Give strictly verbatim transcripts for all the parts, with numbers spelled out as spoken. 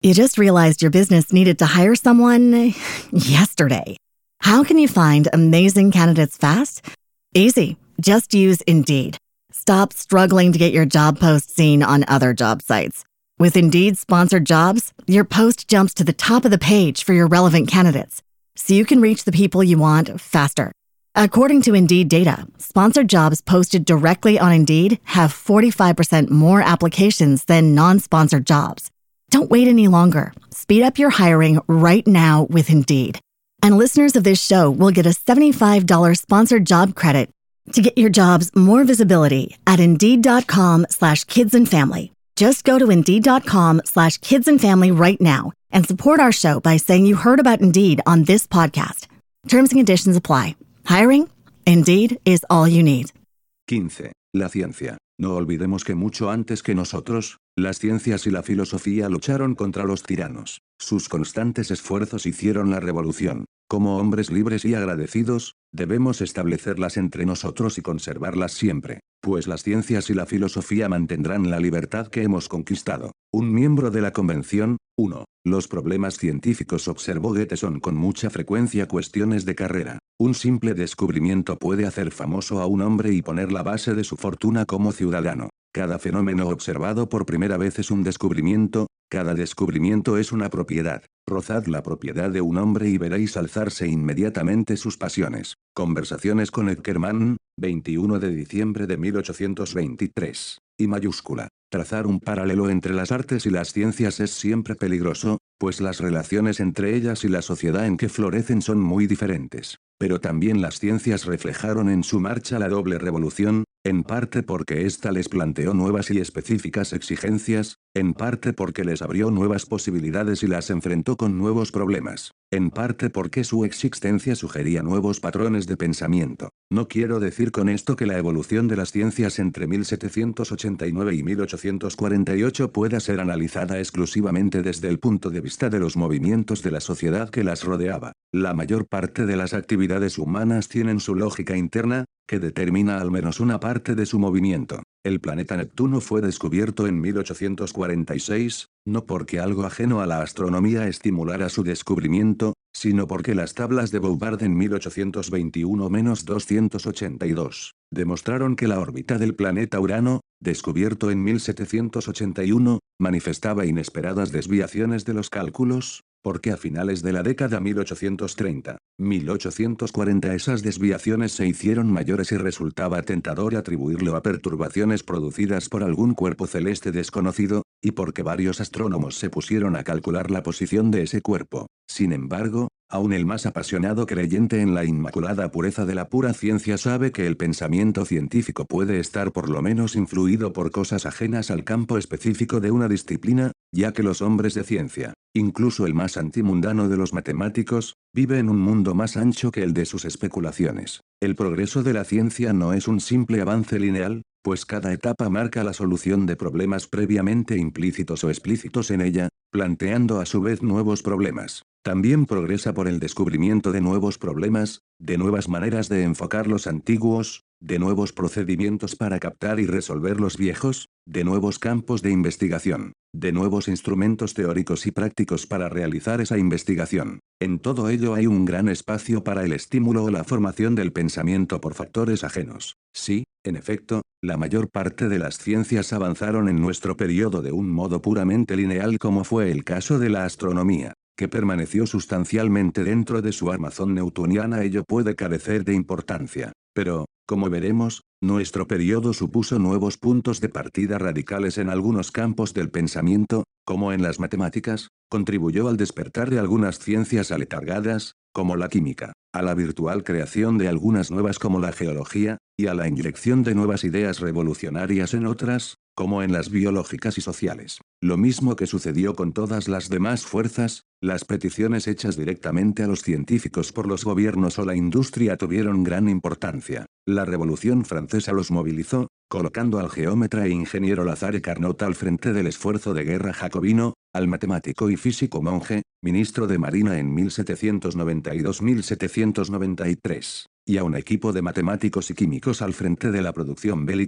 You just realized your business needed to hire someone yesterday. How can you find amazing candidates fast? Easy. Just use Indeed. Stop struggling to get your job post seen on other job sites. With Indeed sponsored jobs, your post jumps to the top of the page for your relevant candidates, so you can reach the people you want faster. According to Indeed data, sponsored jobs posted directly on Indeed have forty-five percent more applications than non-sponsored jobs. Don't wait any longer. Speed up your hiring right now with Indeed. And listeners of this show will get a seventy-five dollars sponsored job credit to get your jobs more visibility at Indeed.com slash kids and family. Just go to Indeed.com slash kids and family right now and support our show by saying you heard about Indeed on this podcast. Terms and conditions apply. Hiring? Indeed is all you need. quince. La ciencia. No olvidemos que mucho antes que nosotros, las ciencias y la filosofía lucharon contra los tiranos. Sus constantes esfuerzos hicieron la revolución. Como hombres libres y agradecidos, debemos establecerlas entre nosotros y conservarlas siempre, pues las ciencias y la filosofía mantendrán la libertad que hemos conquistado. Un miembro de la Convención. uno. Los problemas científicos, observó Goethe, son con mucha frecuencia cuestiones de carrera. Un simple descubrimiento puede hacer famoso a un hombre y poner la base de su fortuna como ciudadano. Cada fenómeno observado por primera vez es un descubrimiento, cada descubrimiento es una propiedad. Rozad la propiedad de un hombre y veréis alzarse inmediatamente sus pasiones. Conversaciones con Eckermann, veintiuno de diciembre de mil ochocientos veintitrés. Y mayúscula. Trazar un paralelo entre las artes y las ciencias es siempre peligroso, pues las relaciones entre ellas y la sociedad en que florecen son muy diferentes. Pero también las ciencias reflejaron en su marcha la doble revolución, en parte porque ésta les planteó nuevas y específicas exigencias, en parte porque les abrió nuevas posibilidades y las enfrentó con nuevos problemas, en parte porque su existencia sugería nuevos patrones de pensamiento. No quiero decir con esto que la evolución de las ciencias entre mil setecientos ochenta y nueve y mil ochocientos cuarenta y ocho pueda ser analizada exclusivamente desde el punto de vista de los movimientos de la sociedad que las rodeaba. La mayor parte de las actividades humanas tienen su lógica interna, que determina al menos una parte de su movimiento. El planeta Neptuno fue descubierto en mil ochocientos cuarenta y seis, no porque algo ajeno a la astronomía estimulara su descubrimiento, sino porque las tablas de Bouvard en mil ochocientos veintiuno doscientos ochenta y dos, demostraron que la órbita del planeta Urano, descubierto en mil setecientos ochenta y uno, manifestaba inesperadas desviaciones de los cálculos, porque a finales de la década mil ochocientos treinta, mil ochocientos cuarenta esas desviaciones se hicieron mayores y resultaba tentador atribuirlo a perturbaciones producidas por algún cuerpo celeste desconocido, y porque varios astrónomos se pusieron a calcular la posición de ese cuerpo. Sin embargo, aun el más apasionado creyente en la inmaculada pureza de la pura ciencia sabe que el pensamiento científico puede estar por lo menos influido por cosas ajenas al campo específico de una disciplina, ya que los hombres de ciencia, incluso el más antimundano de los matemáticos, vive en un mundo más ancho que el de sus especulaciones. El progreso de la ciencia no es un simple avance lineal, pues cada etapa marca la solución de problemas previamente implícitos o explícitos en ella, planteando a su vez nuevos problemas. También progresa por el descubrimiento de nuevos problemas, de nuevas maneras de enfocar los antiguos, de nuevos procedimientos para captar y resolver los viejos, de nuevos campos de investigación, de nuevos instrumentos teóricos y prácticos para realizar esa investigación. En todo ello hay un gran espacio para el estímulo o la formación del pensamiento por factores ajenos. Sí, en efecto, la mayor parte de las ciencias avanzaron en nuestro periodo de un modo puramente lineal, como fue el caso de la astronomía, que permaneció sustancialmente dentro de su armazón newtoniana. Ello puede carecer de importancia, pero, como veremos, nuestro periodo supuso nuevos puntos de partida radicales en algunos campos del pensamiento, como en las matemáticas, contribuyó al despertar de algunas ciencias aletargadas, como la química, a la virtual creación de algunas nuevas como la geología, y a la inyección de nuevas ideas revolucionarias en otras, como en las biológicas y sociales. Lo mismo que sucedió con todas las demás fuerzas, las peticiones hechas directamente a los científicos por los gobiernos o la industria tuvieron gran importancia. La Revolución Francesa los movilizó, colocando al geómetra e ingeniero Lazare Carnot al frente del esfuerzo de guerra jacobino, al matemático y físico Monge, ministro de Marina en mil setecientos noventa y dos a mil setecientos noventa y tres, y a un equipo de matemáticos y químicos al frente de la producción bélica,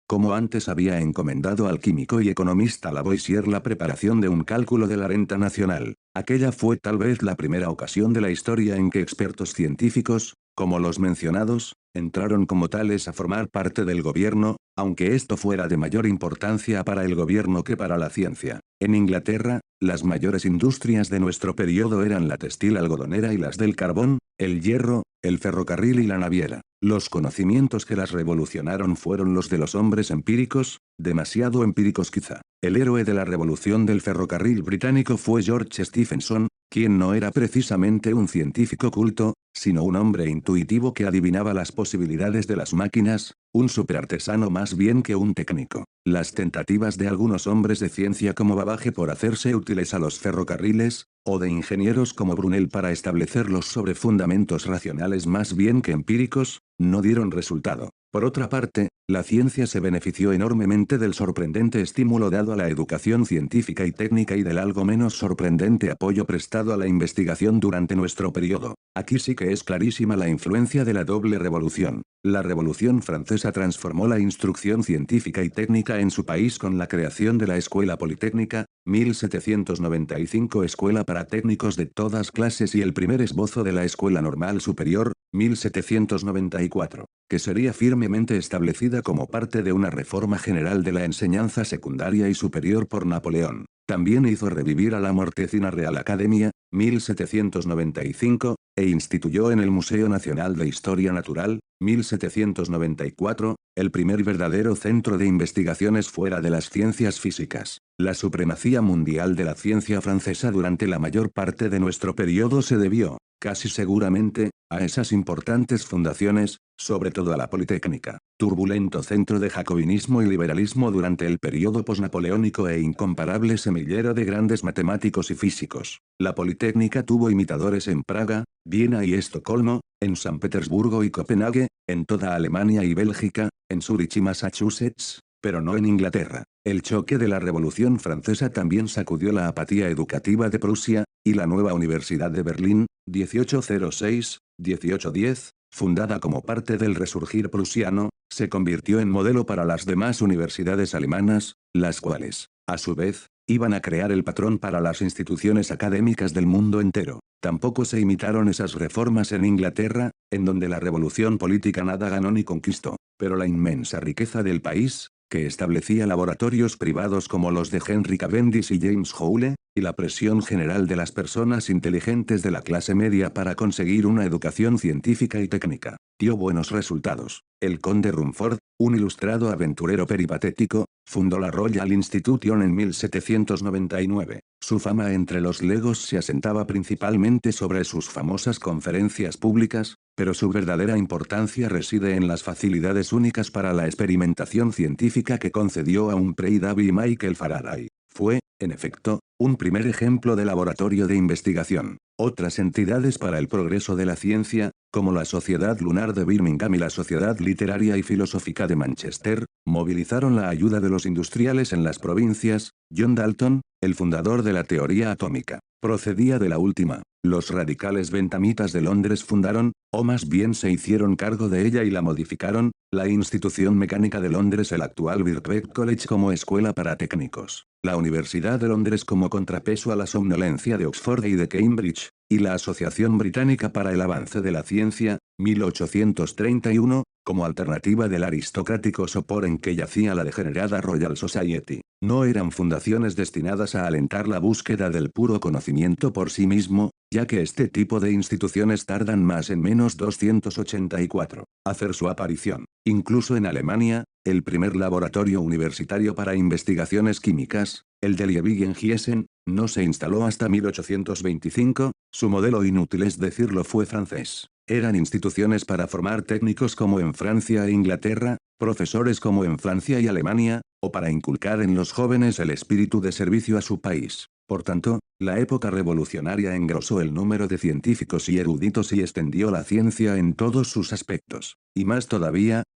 Como antes había encomendado al químico y economista Lavoisier la preparación de un cálculo de la renta nacional, aquella fue tal vez la primera ocasión de la historia en que expertos científicos, como los mencionados, entraron como tales a formar parte del gobierno, aunque esto fuera de mayor importancia para el gobierno que para la ciencia. En Inglaterra, las mayores industrias de nuestro periodo eran la textil algodonera y las del carbón, el hierro, el ferrocarril y la naviera. Los conocimientos que las revolucionaron fueron los de los hombres empíricos, demasiado empíricos quizá. El héroe de la revolución del ferrocarril británico fue George Stephenson, quien no era precisamente un científico culto, sino un hombre intuitivo que adivinaba las posibilidades de las máquinas, un superartesano más bien que un técnico. Las tentativas de algunos hombres de ciencia como Babbage por hacerse útiles a los ferrocarriles, o de ingenieros como Brunel para establecerlos sobre fundamentos racionales más bien que empíricos, no dieron resultado. Por otra parte, la ciencia se benefició enormemente del sorprendente estímulo dado a la educación científica y técnica y del algo menos sorprendente apoyo prestado a la investigación durante nuestro periodo. Aquí sí que es clarísima la influencia de la doble revolución. La Revolución Francesa transformó la instrucción científica y técnica en su país con la creación de la Escuela Politécnica, mil setecientos noventa y cinco Escuela para técnicos de todas clases y el primer esbozo de la Escuela Normal Superior, mil setecientos noventa y cuatro, que sería firmemente establecida como parte de una reforma general de la enseñanza secundaria y superior por Napoleón. También hizo revivir a la mortecina Real Academia, mil setecientos noventa y cinco, e instituyó en el Museo Nacional de Historia Natural, mil setecientos noventa y cuatro, el primer verdadero centro de investigaciones fuera de las ciencias físicas. La supremacía mundial de la ciencia francesa durante la mayor parte de nuestro periodo se debió, casi seguramente, a esas importantes fundaciones, sobre todo a la Politécnica, turbulento centro de jacobinismo y liberalismo durante el periodo posnapoleónico e incomparable semillero de grandes matemáticos y físicos. La Politécnica tuvo imitadores en Praga, Viena y Estocolmo, en San Petersburgo y Copenhague, en toda Alemania y Bélgica, en Zúrich y Massachusetts, pero no en Inglaterra. El choque de la Revolución Francesa también sacudió la apatía educativa de Prusia, y la nueva Universidad de Berlín, dieciocho cero seis, dieciocho diez, fundada como parte del resurgir prusiano, se convirtió en modelo para las demás universidades alemanas, las cuales, a su vez, iban a crear el patrón para las instituciones académicas del mundo entero. Tampoco se imitaron esas reformas en Inglaterra, en donde la revolución política nada ganó ni conquistó, pero la inmensa riqueza del país, que establecía laboratorios privados como los de Henry Cavendish y James Joule, y la presión general de las personas inteligentes de la clase media para conseguir una educación científica y técnica, dio buenos resultados. El conde Rumford, un ilustrado aventurero peripatético, fundó la Royal Institution en mil setecientos noventa y nueve. Su fama entre los legos se asentaba principalmente sobre sus famosas conferencias públicas, pero su verdadera importancia reside en las facilidades únicas para la experimentación científica que concedió a un Humphrey Davy y Michael Faraday. Fue, en efecto, un primer ejemplo de laboratorio de investigación. Otras entidades para el progreso de la ciencia, como la Sociedad Lunar de Birmingham y la Sociedad Literaria y Filosófica de Manchester, movilizaron la ayuda de los industriales en las provincias. John Dalton, el fundador de la teoría atómica, procedía de la última. Los radicales bentamitas de Londres fundaron, o más bien se hicieron cargo de ella y la modificaron, la Institución Mecánica de Londres, el actual Birkbeck College como escuela para técnicos, la Universidad de Londres como contrapeso a la somnolencia de Oxford y de Cambridge, y la Asociación Británica para el Avance de la Ciencia, mil ochocientos treinta y uno, como alternativa del aristocrático sopor en que yacía la degenerada Royal Society. No eran fundaciones destinadas a alentar la búsqueda del puro conocimiento por sí mismo, ya que este tipo de instituciones tardan más en menos doscientos ochenta y cuatro, hacer su aparición. Incluso en Alemania, el primer laboratorio universitario para investigaciones químicas, el de Liebig en Gießen, no se instaló hasta mil ochocientos veinticinco, su modelo, inútil es decirlo, fue francés. Eran instituciones para formar técnicos como en Francia e Inglaterra, profesores como en Francia y Alemania, o para inculcar en los jóvenes el espíritu de servicio a su país. Por tanto, la época revolucionaria engrosó el número de científicos y eruditos y extendió la ciencia en todos sus aspectos. Y más todavía,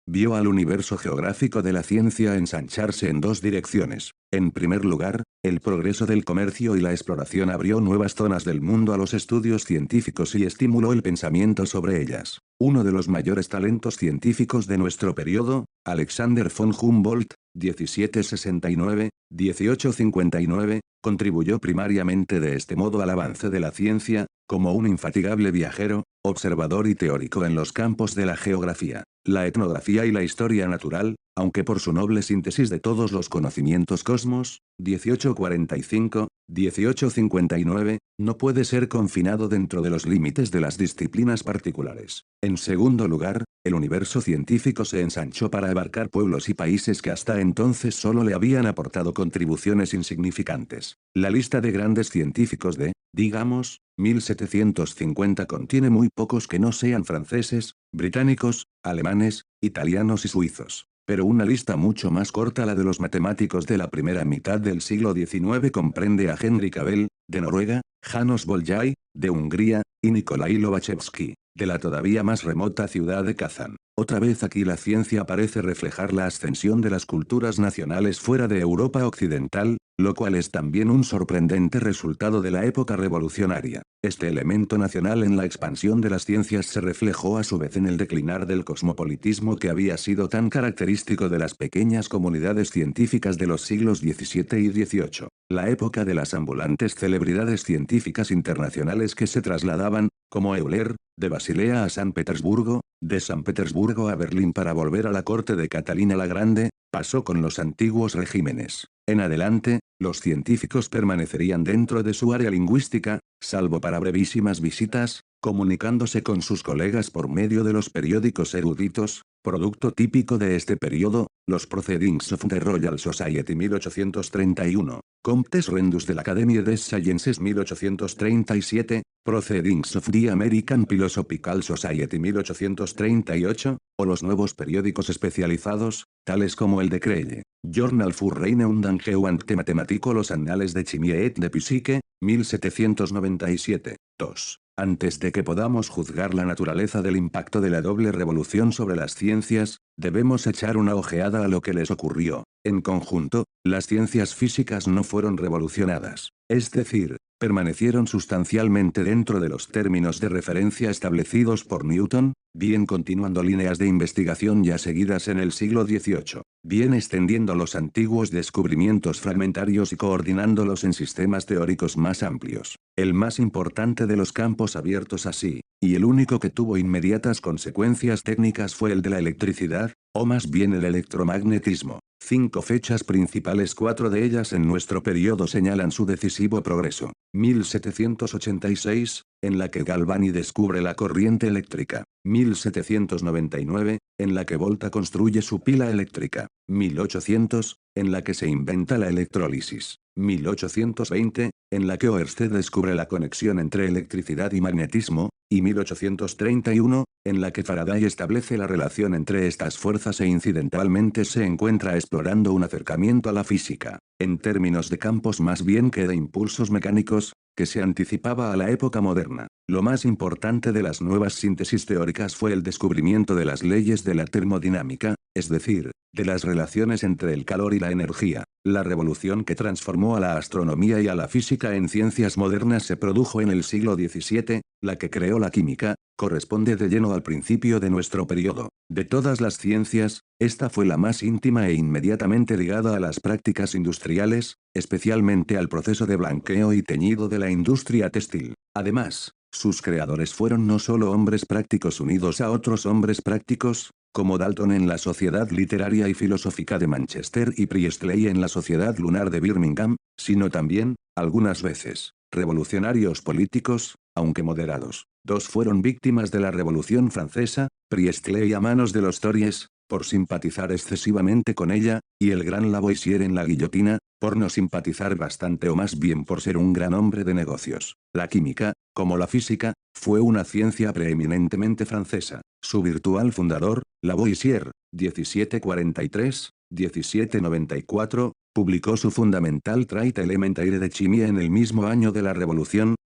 vio al universo geográfico de la ciencia ensancharse en dos direcciones. En primer lugar, el progreso del comercio y la exploración abrió nuevas zonas del mundo a los estudios científicos y estimuló el pensamiento sobre ellas. Uno de los mayores talentos científicos de nuestro periodo, Alexander von Humboldt, diecisiete sesenta y nueve a dieciocho cincuenta y nueve, contribuyó primariamente de este modo al avance de la ciencia, como un infatigable viajero, observador y teórico en los campos de la geografía, la etnografía y la historia natural, aunque por su noble síntesis de todos los conocimientos cosmos, dieciocho cuarenta y cinco a dieciocho cincuenta y nueve, no puede ser confinado dentro de los límites de las disciplinas particulares. En segundo lugar, el universo científico se ensanchó para abarcar pueblos y países que hasta entonces solo le habían aportado contribuciones insignificantes. La lista de grandes científicos de, digamos, mil setecientos cincuenta contiene muy pocos que no sean franceses, británicos, alemanes, italianos y suizos. Pero una lista mucho más corta, la de los matemáticos de la primera mitad del siglo diecinueve, comprende a Henrik Abel, de Noruega, János Bolyai, de Hungría, y Nikolai Lobachevsky, de la todavía más remota ciudad de Kazán. Otra vez aquí la ciencia parece reflejar la ascensión de las culturas nacionales fuera de Europa occidental, lo cual es también un sorprendente resultado de la época revolucionaria. Este elemento nacional en la expansión de las ciencias se reflejó a su vez en el declinar del cosmopolitismo que había sido tan característico de las pequeñas comunidades científicas de los siglos diecisiete y dieciocho. La época de las ambulantes celebridades científicas internacionales que se trasladaban, como Euler, de Basilea a San Petersburgo, de San Petersburgo a Berlín para volver a la corte de Catalina la Grande, pasó con los antiguos regímenes. En adelante, los científicos permanecerían dentro de su área lingüística, salvo para brevísimas visitas, comunicándose con sus colegas por medio de los periódicos eruditos, producto típico de este periodo, los Proceedings of the Royal Society mil ochocientos treinta y uno, Comptes Rendus de la Académie des Sciences mil ochocientos treinta y siete, Proceedings of the American Philosophical Society mil ochocientos treinta y ocho, o los nuevos periódicos especializados, tales como el de Crelle, Journal für Reine und Angewandte Mathematik, los Annales de Chimie et de Physique, mil setecientos noventa y siete. dos. Antes de que podamos juzgar la naturaleza del impacto de la doble revolución sobre las ciencias, debemos echar una ojeada a lo que les ocurrió. En conjunto, las ciencias físicas no fueron revolucionadas, es decir, permanecieron sustancialmente dentro de los términos de referencia establecidos por Newton, bien continuando líneas de investigación ya seguidas en el siglo dieciocho, bien extendiendo los antiguos descubrimientos fragmentarios y coordinándolos en sistemas teóricos más amplios. El más importante de los campos abiertos así, y el único que tuvo inmediatas consecuencias técnicas, fue el de la electricidad, o más bien el electromagnetismo. Cinco fechas principales, cuatro de ellas en nuestro periodo, señalan su decisivo progreso. mil setecientos ochenta y seis, en la que Galvani descubre la corriente eléctrica. mil setecientos noventa y nueve, en la que Volta construye su pila eléctrica. mil ochocientos, en la que se inventa la electrólisis. mil ochocientos veinte, en la que Oersted descubre la conexión entre electricidad y magnetismo, y mil ochocientos treinta y uno, en la que Faraday establece la relación entre estas fuerzas e incidentalmente se encuentra explorando un acercamiento a la física, en términos de campos más bien que de impulsos mecánicos, que se anticipaba a la época moderna. Lo más importante de las nuevas síntesis teóricas fue el descubrimiento de las leyes de la termodinámica, es decir, de las relaciones entre el calor y la energía. La revolución que transformó a la astronomía y a la física en ciencias modernas se produjo en el siglo diecisiete, la que creó la química, corresponde de lleno al principio de nuestro periodo. De todas las ciencias, esta fue la más íntima e inmediatamente ligada a las prácticas industriales, especialmente al proceso de blanqueo y teñido de la industria textil. Además, sus creadores fueron no solo hombres prácticos unidos a otros hombres prácticos, como Dalton en la Sociedad Literaria y Filosófica de Manchester y Priestley en la Sociedad Lunar de Birmingham, sino también, algunas veces, revolucionarios políticos, aunque moderados. Dos fueron víctimas de la Revolución Francesa, Priestley a manos de los Tories, por simpatizar excesivamente con ella, y el gran Lavoisier en la guillotina, por no simpatizar bastante o más bien por ser un gran hombre de negocios. La química, como la física, fue una ciencia preeminentemente francesa. Su virtual fundador, Lavoisier, diecisiete cuarenta y tres a diecisiete noventa y cuatro, publicó su fundamental Traité élémentaire de chimie en el mismo año de la Revolución,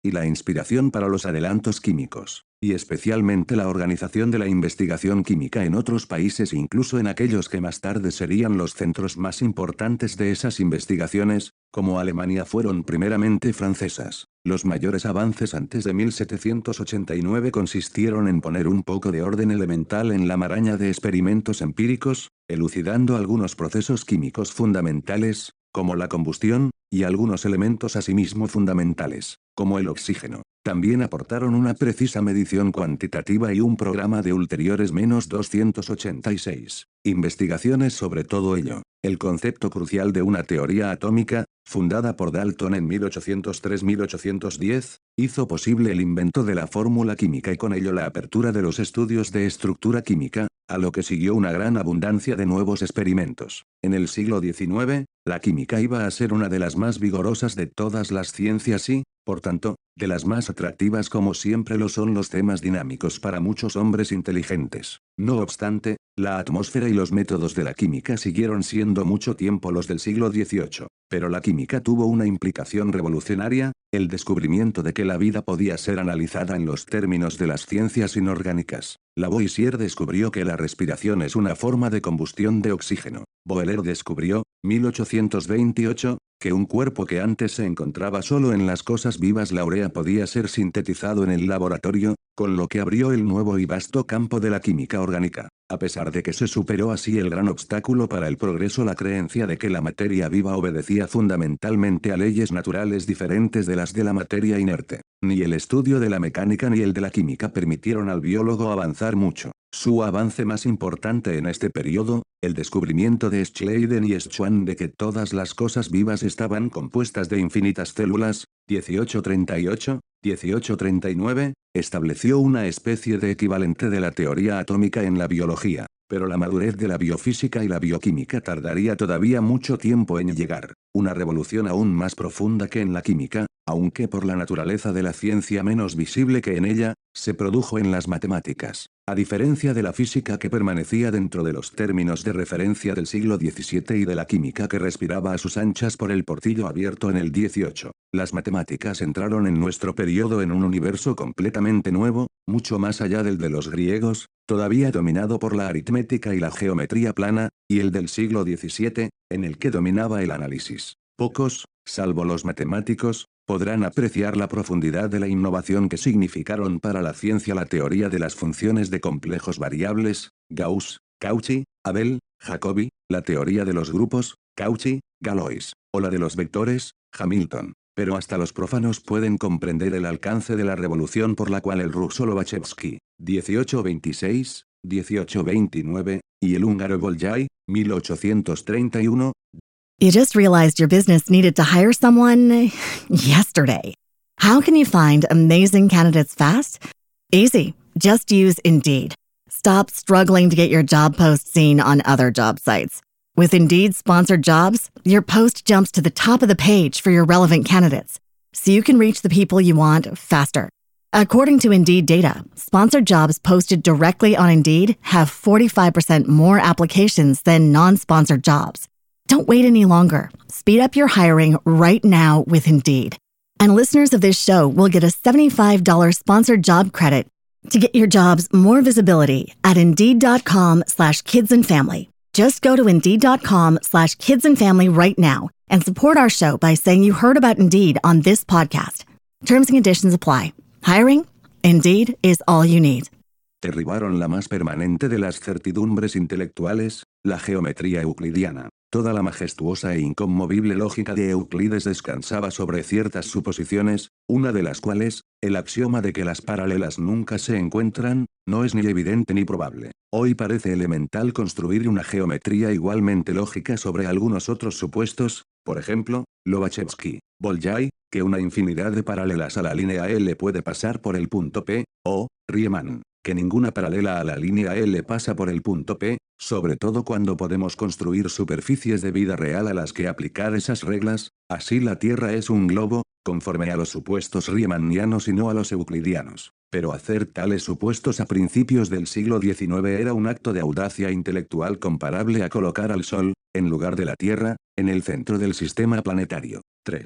y la inspiración para los adelantos químicos, y especialmente la organización de la investigación química en otros países, incluso en aquellos que más tarde serían los centros más importantes de esas investigaciones, como Alemania, fueron primeramente francesas. Los mayores avances antes de mil setecientos ochenta y nueve consistieron en poner un poco de orden elemental en la maraña de experimentos empíricos, elucidando algunos procesos químicos fundamentales, como la combustión, y algunos elementos asimismo fundamentales, como el oxígeno. También aportaron una precisa medición cuantitativa y un programa de ulteriores menos doscientos ochenta y seis investigaciones sobre todo ello. El concepto crucial de una teoría atómica, fundada por Dalton en mil ochocientos tres a mil ochocientos diez, hizo posible el invento de la fórmula química y con ello la apertura de los estudios de estructura química, a lo que siguió una gran abundancia de nuevos experimentos. En el siglo diecinueve, la química iba a ser una de las más vigorosas de todas las ciencias y, por tanto, de las más atractivas, como siempre lo son los temas dinámicos para muchos hombres inteligentes. No obstante, la atmósfera y los métodos de la química siguieron siendo mucho tiempo los del siglo dieciocho, pero la química tuvo una implicación revolucionaria, el descubrimiento de que la vida podía ser analizada en los términos de las ciencias inorgánicas. Lavoisier descubrió que la respiración es una forma de combustión de oxígeno. Bohler descubrió, mil ochocientos veintiocho, que un cuerpo que antes se encontraba solo en las cosas vivas, la urea, podía ser sintetizado en el laboratorio, con lo que abrió el nuevo y vasto campo de la química orgánica. A pesar de que se superó así el gran obstáculo para el progreso, la creencia de que la materia viva obedecía fundamentalmente a leyes naturales diferentes de las de la materia inerte. Ni el estudio de la mecánica ni el de la química permitieron al biólogo avanzar mucho. Su avance más importante en este periodo, el descubrimiento de Schleiden y Schwann de que todas las cosas vivas estaban compuestas de infinitas células, dieciocho treinta y ocho, dieciocho treinta y nueve, estableció una especie de equivalente de la teoría atómica en la biología, pero la madurez de la biofísica y la bioquímica tardaría todavía mucho tiempo en llegar. Una revolución aún más profunda que en la química, aunque por la naturaleza de la ciencia menos visible que en ella, se produjo en las matemáticas. A diferencia de la física, que permanecía dentro de los términos de referencia del siglo diecisiete, y de la química, que respiraba a sus anchas por el portillo abierto en el dieciocho, las matemáticas entraron en nuestro periodo en un universo completamente nuevo, mucho más allá del de los griegos, todavía dominado por la aritmética y la geometría plana, y el del siglo diecisiete, en el que dominaba el análisis. Pocos, salvo los matemáticos, podrán apreciar la profundidad de la innovación que significaron para la ciencia la teoría de las funciones de complejos variables, Gauss, Cauchy, Abel, Jacobi, la teoría de los grupos, Cauchy, Galois, o la de los vectores, Hamilton. Pero hasta los profanos pueden comprender el alcance de la revolución por la cual el ruso Lobachevsky, dieciocho veintiséis, dieciocho veintinueve, y el húngaro Bolyai, mil ochocientos treinta y uno, You just realized your business needed to hire someone yesterday. How can you find amazing candidates fast? Easy. Just use Indeed. Stop struggling to get your job post seen on other job sites. With Indeed sponsored jobs, your post jumps to the top of the page for your relevant candidates, so you can reach the people you want faster. According to Indeed data, sponsored jobs posted directly on Indeed have forty-five percent more applications than non-sponsored jobs. Don't wait any longer. Speed up your hiring right now with Indeed. And listeners of this show will get a seventy-five dollars sponsored job credit to get your jobs more visibility at Indeed.com slash kids and family. Just go to Indeed.com slash kids and family right now and support our show by saying you heard about Indeed on this podcast. Terms and conditions apply. Hiring? Indeed is all you need. Derribaron la más permanente de las certidumbres intelectuales, la geometría euclidiana. Toda la majestuosa e inconmovible lógica de Euclides descansaba sobre ciertas suposiciones, una de las cuales, el axioma de que las paralelas nunca se encuentran, no es ni evidente ni probable. Hoy parece elemental construir una geometría igualmente lógica sobre algunos otros supuestos, por ejemplo, Lobachevsky, Bolyai, que una infinidad de paralelas a la línea L puede pasar por el punto P, o, Riemann, que ninguna paralela a la línea L pasa por el punto P, sobre todo cuando podemos construir superficies de vida real a las que aplicar esas reglas. Así la Tierra es un globo, conforme a los supuestos riemannianos y no a los euclidianos. Pero hacer tales supuestos a principios del siglo diecinueve era un acto de audacia intelectual comparable a colocar al Sol, en lugar de la Tierra, en el centro del sistema planetario. tres.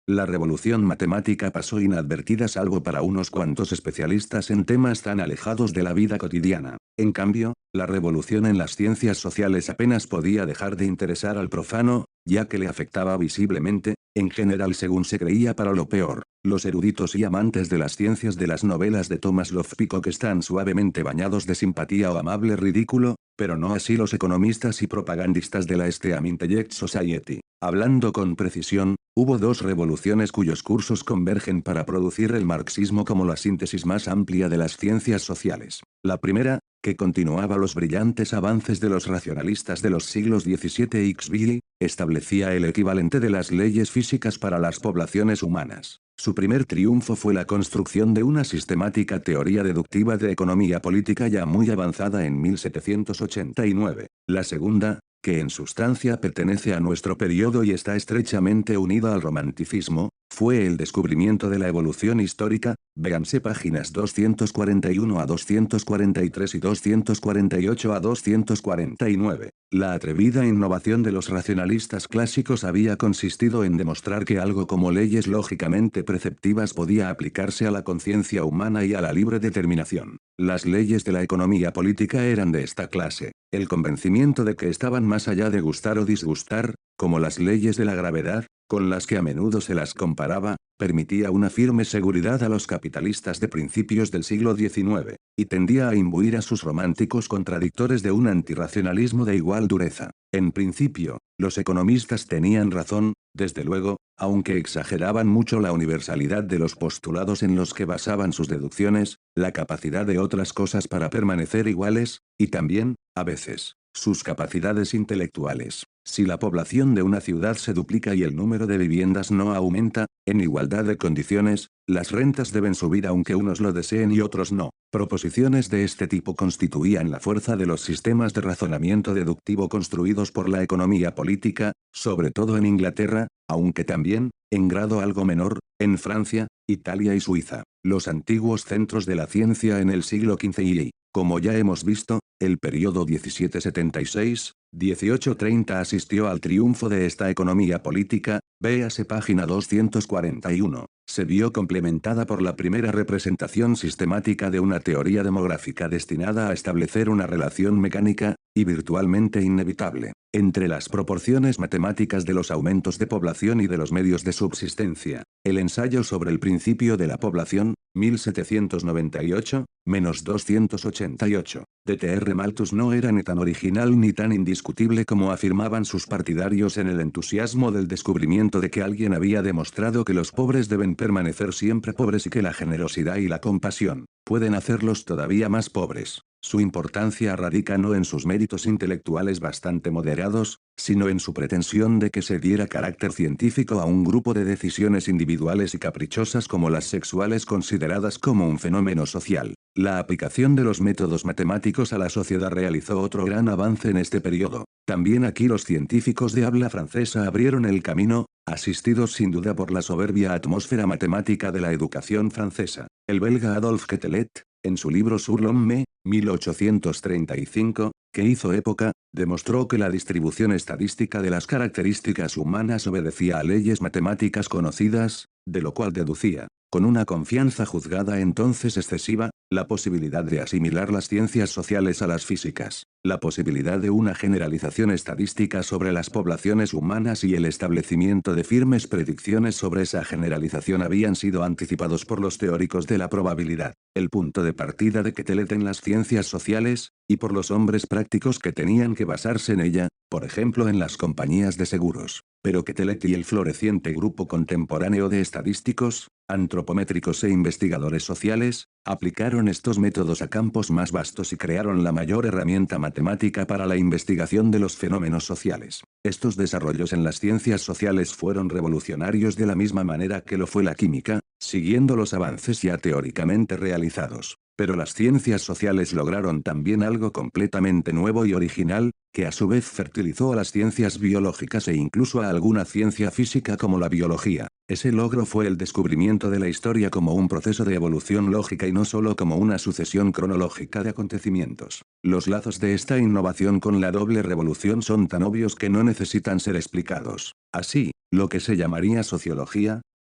La revolución matemática pasó inadvertida salvo para unos cuantos especialistas en temas tan alejados de la vida cotidiana. En cambio, la revolución en las ciencias sociales apenas podía dejar de interesar al profano, ya que le afectaba visiblemente, en general según se creía para lo peor. Los eruditos y amantes de las ciencias de las novelas de Thomas Love Peacock están suavemente bañados de simpatía o amable ridículo, pero no así los economistas y propagandistas de la Steam Intellect Society. Hablando con precisión, hubo dos revoluciones cuyos cursos convergen para producir el marxismo como la síntesis más amplia de las ciencias sociales. La primera, que continuaba los brillantes avances de los racionalistas de los siglos diecisiete y Xvili, establecía el equivalente de las leyes físicas para las poblaciones humanas. Su primer triunfo fue la construcción de una sistemática teoría deductiva de economía política ya muy avanzada en mil setecientos ochenta y nueve. La segunda, que en sustancia pertenece a nuestro periodo y está estrechamente unida al romanticismo, fue el descubrimiento de la evolución histórica, véanse páginas doscientos cuarenta y uno a doscientos cuarenta y tres y doscientos cuarenta y ocho a doscientos cuarenta y nueve. La atrevida innovación de los racionalistas clásicos había consistido en demostrar que algo como leyes lógicamente preceptivas podía aplicarse a la conciencia humana y a la libre determinación. Las leyes de la economía política eran de esta clase. El convencimiento de que estaban más allá de gustar o disgustar, como las leyes de la gravedad, con las que a menudo se las comparaba, permitía una firme seguridad a los capitalistas de principios del siglo diecinueve, y tendía a imbuir a sus románticos contradictores de un antirracionalismo de igual dureza. En principio, los economistas tenían razón, desde luego, aunque exageraban mucho la universalidad de los postulados en los que basaban sus deducciones, la capacidad de otras cosas para permanecer iguales, y también, a veces, sus capacidades intelectuales. Si la población de una ciudad se duplica y el número de viviendas no aumenta, en igualdad de condiciones, las rentas deben subir aunque unos lo deseen y otros no. Proposiciones de este tipo constituían la fuerza de los sistemas de razonamiento deductivo construidos por la economía política, sobre todo en Inglaterra, aunque también, en grado algo menor, en Francia, Italia y Suiza, los antiguos centros de la ciencia en el siglo quince y, como ya hemos visto, el periodo diecisiete setenta y seis, dieciocho treinta asistió al triunfo de esta economía política, véase página doscientos cuarenta y uno. Se vio complementada por la primera representación sistemática de una teoría demográfica destinada a establecer una relación mecánica, y virtualmente inevitable, entre las proporciones matemáticas de los aumentos de población y de los medios de subsistencia. El ensayo sobre el principio de la población, mil setecientos noventa y ocho, menos doscientos ochenta y ocho, de T R Malthus no era ni tan original ni tan indiscutible como afirmaban sus partidarios en el entusiasmo del descubrimiento de que alguien había demostrado que los pobres deben permanecer siempre pobres y que la generosidad y la compasión pueden hacerlos todavía más pobres. Su importancia radica no en sus méritos intelectuales bastante moderados, sino en su pretensión de que se diera carácter científico a un grupo de decisiones individuales y caprichosas como las sexuales consideradas como un fenómeno social. La aplicación de los métodos matemáticos a la sociedad realizó otro gran avance en este periodo. También aquí los científicos de habla francesa abrieron el camino, asistidos sin duda por la soberbia atmósfera matemática de la educación francesa. El belga Adolphe Quetelet, en su libro Sur l'homme, mil ochocientos treinta y cinco, que hizo época, demostró que la distribución estadística de las características humanas obedecía a leyes matemáticas conocidas, de lo cual deducía, con una confianza juzgada entonces excesiva, la posibilidad de asimilar las ciencias sociales a las físicas, la posibilidad de una generalización estadística sobre las poblaciones humanas y el establecimiento de firmes predicciones sobre esa generalización habían sido anticipados por los teóricos de la probabilidad, el punto de partida de Quetelet en las ciencias sociales, y por los hombres prácticos que tenían que basarse en ella, por ejemplo en las compañías de seguros. Pero Quetelet y el floreciente grupo contemporáneo de estadísticos, antropométricos e investigadores sociales, aplicaron estos métodos a campos más vastos y crearon la mayor herramienta matemática para la investigación de los fenómenos sociales. Estos desarrollos en las ciencias sociales fueron revolucionarios de la misma manera que lo fue la química, siguiendo los avances ya teóricamente realizados. Pero las ciencias sociales lograron también algo completamente nuevo y original, que a su vez fertilizó a las ciencias biológicas e incluso a alguna ciencia física como la biología. Ese logro fue el descubrimiento de la historia como un proceso de evolución lógica y no solo como una sucesión cronológica de acontecimientos. Los lazos de esta innovación con la doble revolución son tan obvios que no necesitan ser explicados. Así, lo que se llamaría sociología,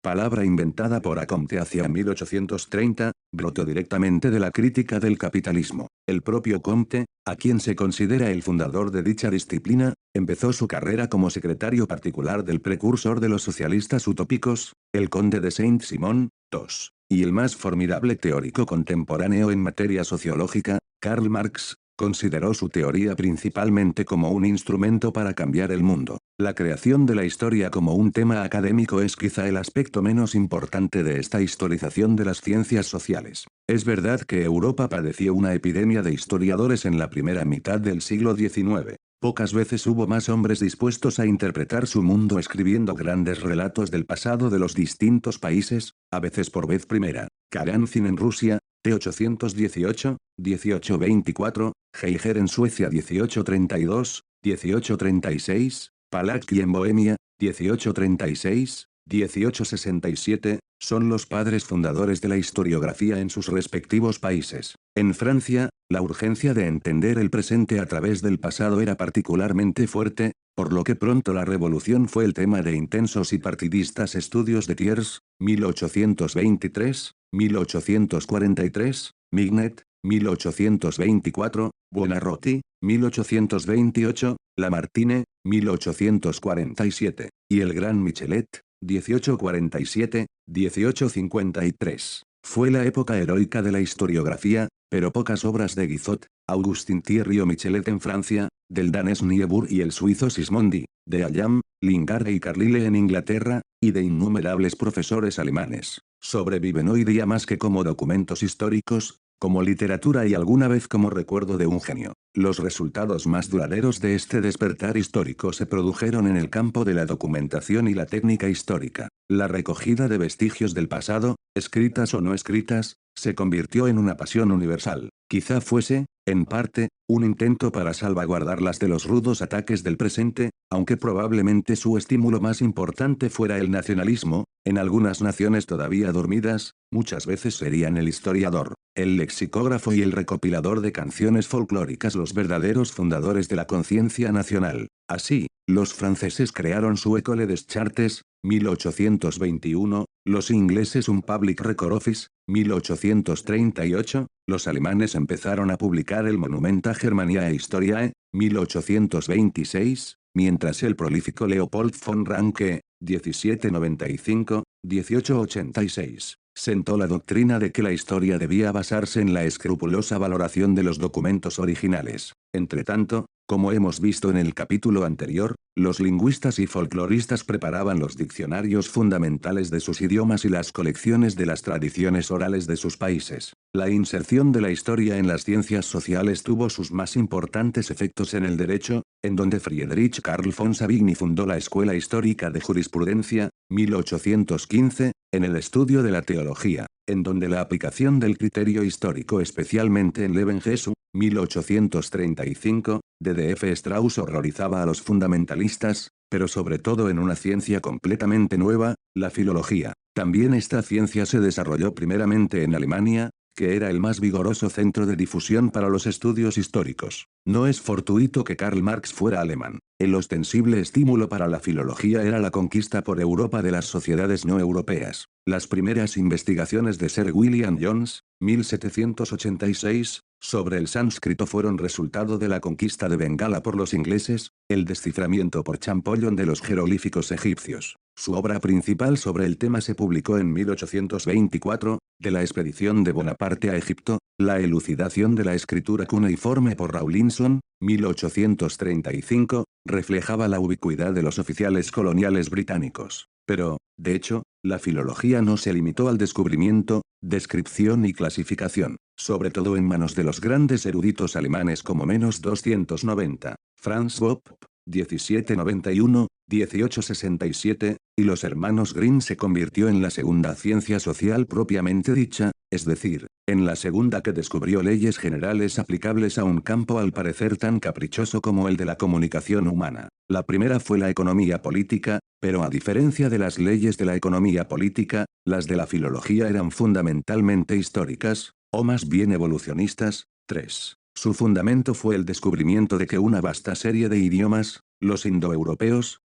palabra inventada por Comte hacia mil ochocientos treinta, brotó directamente de la crítica del capitalismo. El propio Comte, a quien se considera el fundador de dicha disciplina, empezó su carrera como secretario particular del precursor de los socialistas utópicos, el conde de Saint-Simon, dos, y el más formidable teórico contemporáneo en materia sociológica, Karl Marx. Consideró su teoría principalmente como un instrumento para cambiar el mundo. La creación de la historia como un tema académico es quizá el aspecto menos importante de esta historización de las ciencias sociales. Es verdad que Europa padeció una epidemia de historiadores en la primera mitad del siglo diecinueve. Pocas veces hubo más hombres dispuestos a interpretar su mundo escribiendo grandes relatos del pasado de los distintos países, a veces por vez primera. Karamzin en Rusia, T ochocientos dieciocho, dieciocho veinticuatro, Geiger en Suecia dieciocho treinta y dos, dieciocho treinta y seis, Palacky en Bohemia, dieciocho treinta y seis, dieciocho sesenta y siete, son los padres fundadores de la historiografía en sus respectivos países. En Francia, la urgencia de entender el presente a través del pasado era particularmente fuerte, por lo que pronto la revolución fue el tema de intensos y partidistas estudios de Thiers, mil ochocientos veintitrés, mil ochocientos cuarenta y tres, Mignet, mil ochocientos veinticuatro, Buonarroti, mil ochocientos veintiocho, Lamartine, mil ochocientos cuarenta y siete, y el gran Michelet, dieciocho cuarenta y siete, dieciocho cincuenta y tres. Fue la época heroica de la historiografía, pero pocas obras de Guizot, Augustin Thierry o Michelet en Francia, del danés Niebuhr y el suizo Sismondi, de Hallam, Lingard y Carlyle en Inglaterra, y de innumerables profesores alemanes, sobreviven hoy día más que como documentos históricos, como literatura y alguna vez como recuerdo de un genio. Los resultados más duraderos de este despertar histórico se produjeron en el campo de la documentación y la técnica histórica. La recogida de vestigios del pasado, escritas o no escritas, se convirtió en una pasión universal. Quizá fuese, en parte, un intento para salvaguardarlas de los rudos ataques del presente, aunque probablemente su estímulo más importante fuera el nacionalismo. En algunas naciones todavía dormidas, muchas veces serían el historiador, el lexicógrafo y el recopilador de canciones folclóricas los verdaderos fundadores de la conciencia nacional. Así, los franceses crearon su École des Chartes, mil ochocientos veintiuno, los ingleses un Public Record Office, mil ochocientos treinta y ocho, los alemanes empezaron a publicar el Monumenta Germaniae Historiae, mil ochocientos veintiséis, mientras el prolífico Leopold von Ranke, diecisiete noventa y cinco, dieciocho ochenta y seis, sentó la doctrina de que la historia debía basarse en la escrupulosa valoración de los documentos originales. Entretanto, como hemos visto en el capítulo anterior, los lingüistas y folcloristas preparaban los diccionarios fundamentales de sus idiomas y las colecciones de las tradiciones orales de sus países. La inserción de la historia en las ciencias sociales tuvo sus más importantes efectos en el derecho, en donde Friedrich Carl von Savigny fundó la Escuela Histórica de Jurisprudencia, mil ochocientos quince, en el estudio de la teología, en donde la aplicación del criterio histórico especialmente en Leben Jesu, mil ochocientos treinta y cinco, de D F Strauss horrorizaba a los fundamentalistas, pero sobre todo en una ciencia completamente nueva, la filología. También esta ciencia se desarrolló primeramente en Alemania, que era el más vigoroso centro de difusión para los estudios históricos. No es fortuito que Karl Marx fuera alemán. El ostensible estímulo para la filología era la conquista por Europa de las sociedades no europeas. Las primeras investigaciones de Sir William Jones, mil setecientos ochenta y seis, sobre el sánscrito fueron resultado de la conquista de Bengala por los ingleses, el desciframiento por Champollion de los jeroglíficos egipcios. Su obra principal sobre el tema se publicó en mil ochocientos veinticuatro, de la expedición de Bonaparte a Egipto, la elucidación de la escritura cuneiforme por Rawlinson, mil ochocientos treinta y cinco, reflejaba la ubicuidad de los oficiales coloniales británicos. Pero, de hecho, la filología no se limitó al descubrimiento, descripción y clasificación, sobre todo en manos de los grandes eruditos alemanes como menos doscientos noventa, Franz Bopp, diecisiete noventa y uno, dieciocho sesenta y siete, y los hermanos Green se convirtió en la segunda ciencia social propiamente dicha, es decir, en la segunda que descubrió leyes generales aplicables a un campo al parecer tan caprichoso como el de la comunicación humana. La primera fue la economía política, pero a diferencia de las leyes de la economía política, las de la filología eran fundamentalmente históricas, o más bien evolucionistas. tres. Su fundamento fue el descubrimiento de que una vasta serie de idiomas, los indoeuropeos,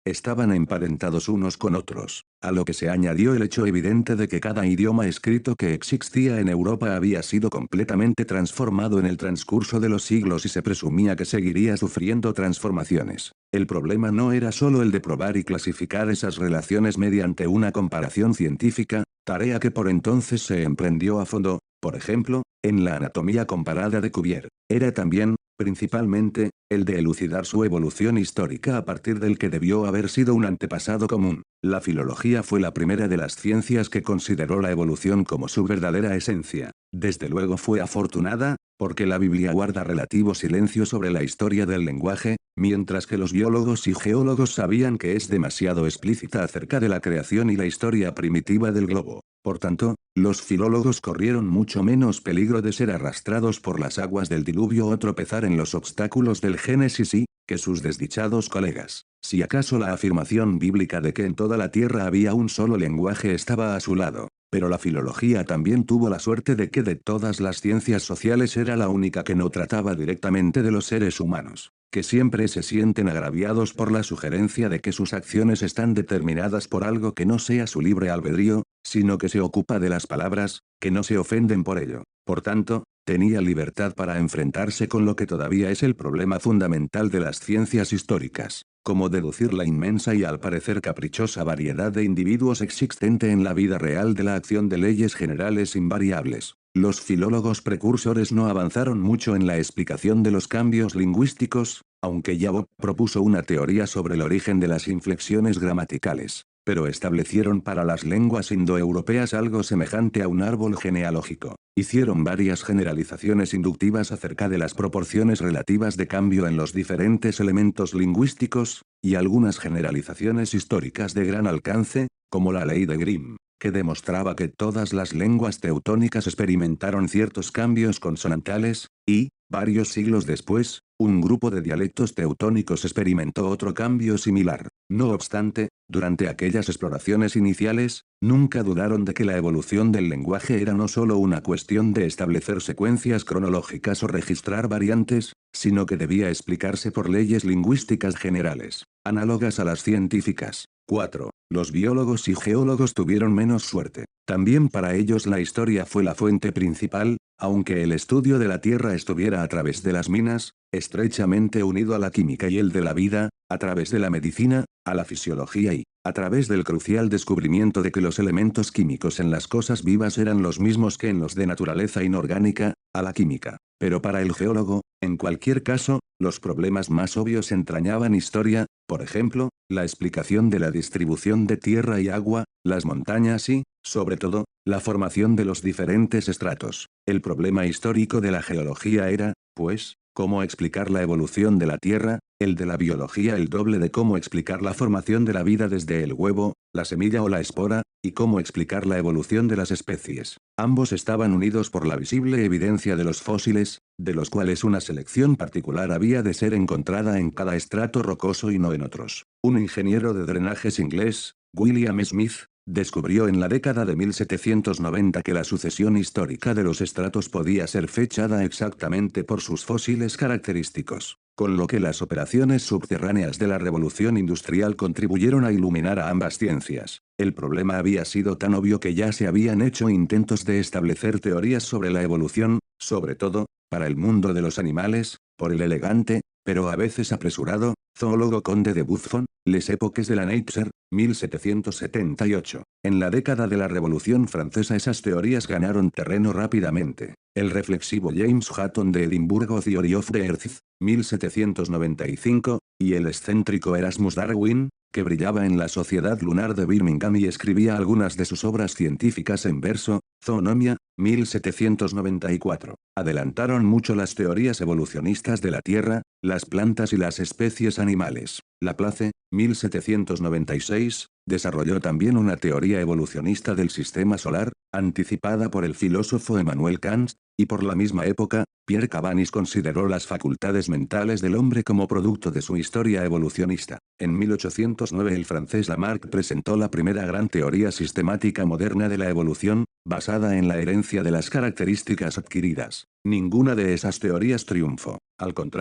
estaban emparentados unos con otros, a lo que se añadió el hecho evidente de que cada idioma escrito que existía en Europa había sido completamente transformado en el transcurso de los siglos y se presumía que seguiría sufriendo transformaciones. El problema no era solo el de probar y clasificar esas relaciones mediante una comparación científica, tarea que por entonces se emprendió a fondo, por ejemplo, en la anatomía comparada de Cuvier. Era también, principalmente, el de elucidar su evolución histórica a partir del que debió haber sido un antepasado común. La filología fue la primera de las ciencias que consideró la evolución como su verdadera esencia. Desde luego fue afortunada, porque la Biblia guarda relativo silencio sobre la historia del lenguaje, mientras que los biólogos y geólogos sabían que es demasiado explícita acerca de la creación y la historia primitiva del globo. Por tanto, los filólogos corrieron mucho menos peligro de ser arrastrados por las aguas del diluvio o tropezar en los obstáculos del Génesis y, que sus desdichados colegas. Si acaso la afirmación bíblica de que en toda la tierra había un solo lenguaje estaba a su lado. Pero la filología también tuvo la suerte de que de todas las ciencias sociales era la única que no trataba directamente de los seres humanos, que siempre se sienten agraviados por la sugerencia de que sus acciones están determinadas por algo que no sea su libre albedrío, sino que se ocupa de las palabras, que no se ofenden por ello. Por tanto, tenía libertad para enfrentarse con lo que todavía es el problema fundamental de las ciencias históricas, como deducir la inmensa y al parecer caprichosa variedad de individuos existente en la vida real de la acción de leyes generales invariables. Los filólogos precursores no avanzaron mucho en la explicación de los cambios lingüísticos, aunque Jacob propuso una teoría sobre el origen de las inflexiones gramaticales, pero establecieron para las lenguas indoeuropeas algo semejante a un árbol genealógico. Hicieron varias generalizaciones inductivas acerca de las proporciones relativas de cambio en los diferentes elementos lingüísticos, y algunas generalizaciones históricas de gran alcance, como la ley de Grimm, que demostraba que todas las lenguas teutónicas experimentaron ciertos cambios consonantales, y, varios siglos después, un grupo de dialectos teutónicos experimentó otro cambio similar. No obstante, durante aquellas exploraciones iniciales, nunca dudaron de que la evolución del lenguaje era no solo una cuestión de establecer secuencias cronológicas o registrar variantes, sino que debía explicarse por leyes lingüísticas generales, análogas a las científicas. cuatro. Los biólogos y geólogos tuvieron menos suerte. También para ellos la historia fue la fuente principal, aunque el estudio de la Tierra estuviera a través de las minas, estrechamente unido a la química y el de la vida, a través de la medicina, a la fisiología y, a través del crucial descubrimiento de que los elementos químicos en las cosas vivas eran los mismos que en los de naturaleza inorgánica, a la química. Pero para el geólogo, en cualquier caso, los problemas más obvios entrañaban historia, por ejemplo, la explicación de la distribución de tierra y agua, las montañas y, sobre todo, la formación de los diferentes estratos. El problema histórico de la geología era, pues, cómo explicar la evolución de la Tierra, el de la biología el doble de cómo explicar la formación de la vida desde el huevo, la semilla o la espora, y cómo explicar la evolución de las especies. Ambos estaban unidos por la visible evidencia de los fósiles, de los cuales una selección particular había de ser encontrada en cada estrato rocoso y no en otros. Un ingeniero de drenajes inglés, William Smith, descubrió en la década de mil setecientos noventa que la sucesión histórica de los estratos podía ser fechada exactamente por sus fósiles característicos, con lo que las operaciones subterráneas de la revolución industrial contribuyeron a iluminar a ambas ciencias. El problema había sido tan obvio que ya se habían hecho intentos de establecer teorías sobre la evolución, sobre todo, para el mundo de los animales, por el elegante, pero a veces apresurado, zoólogo conde de Buffon, Les Époques de la Nature, mil setecientos setenta y ocho. En la década de la Revolución Francesa esas teorías ganaron terreno rápidamente. El reflexivo James Hutton de Edimburgo Theory of the Earth, mil setecientos noventa y cinco, y el excéntrico Erasmus Darwin, que brillaba en la Sociedad Lunar de Birmingham y escribía algunas de sus obras científicas en verso, Zoonomia, mil setecientos noventa y cuatro. Adelantaron mucho las teorías evolucionistas de la Tierra, las plantas y las especies animales. Laplace, mil setecientos noventa y seis, desarrolló también una teoría evolucionista del sistema solar, anticipada por el filósofo Emmanuel Kant, y por la misma época, Pierre Cabanis consideró las facultades mentales del hombre como producto de su historia evolucionista. En mil ochocientos nueve el francés Lamarck presentó la primera gran teoría sistemática moderna de la evolución, basada en la herencia de las características adquiridas. Ninguna de esas teorías triunfó. Al contrario,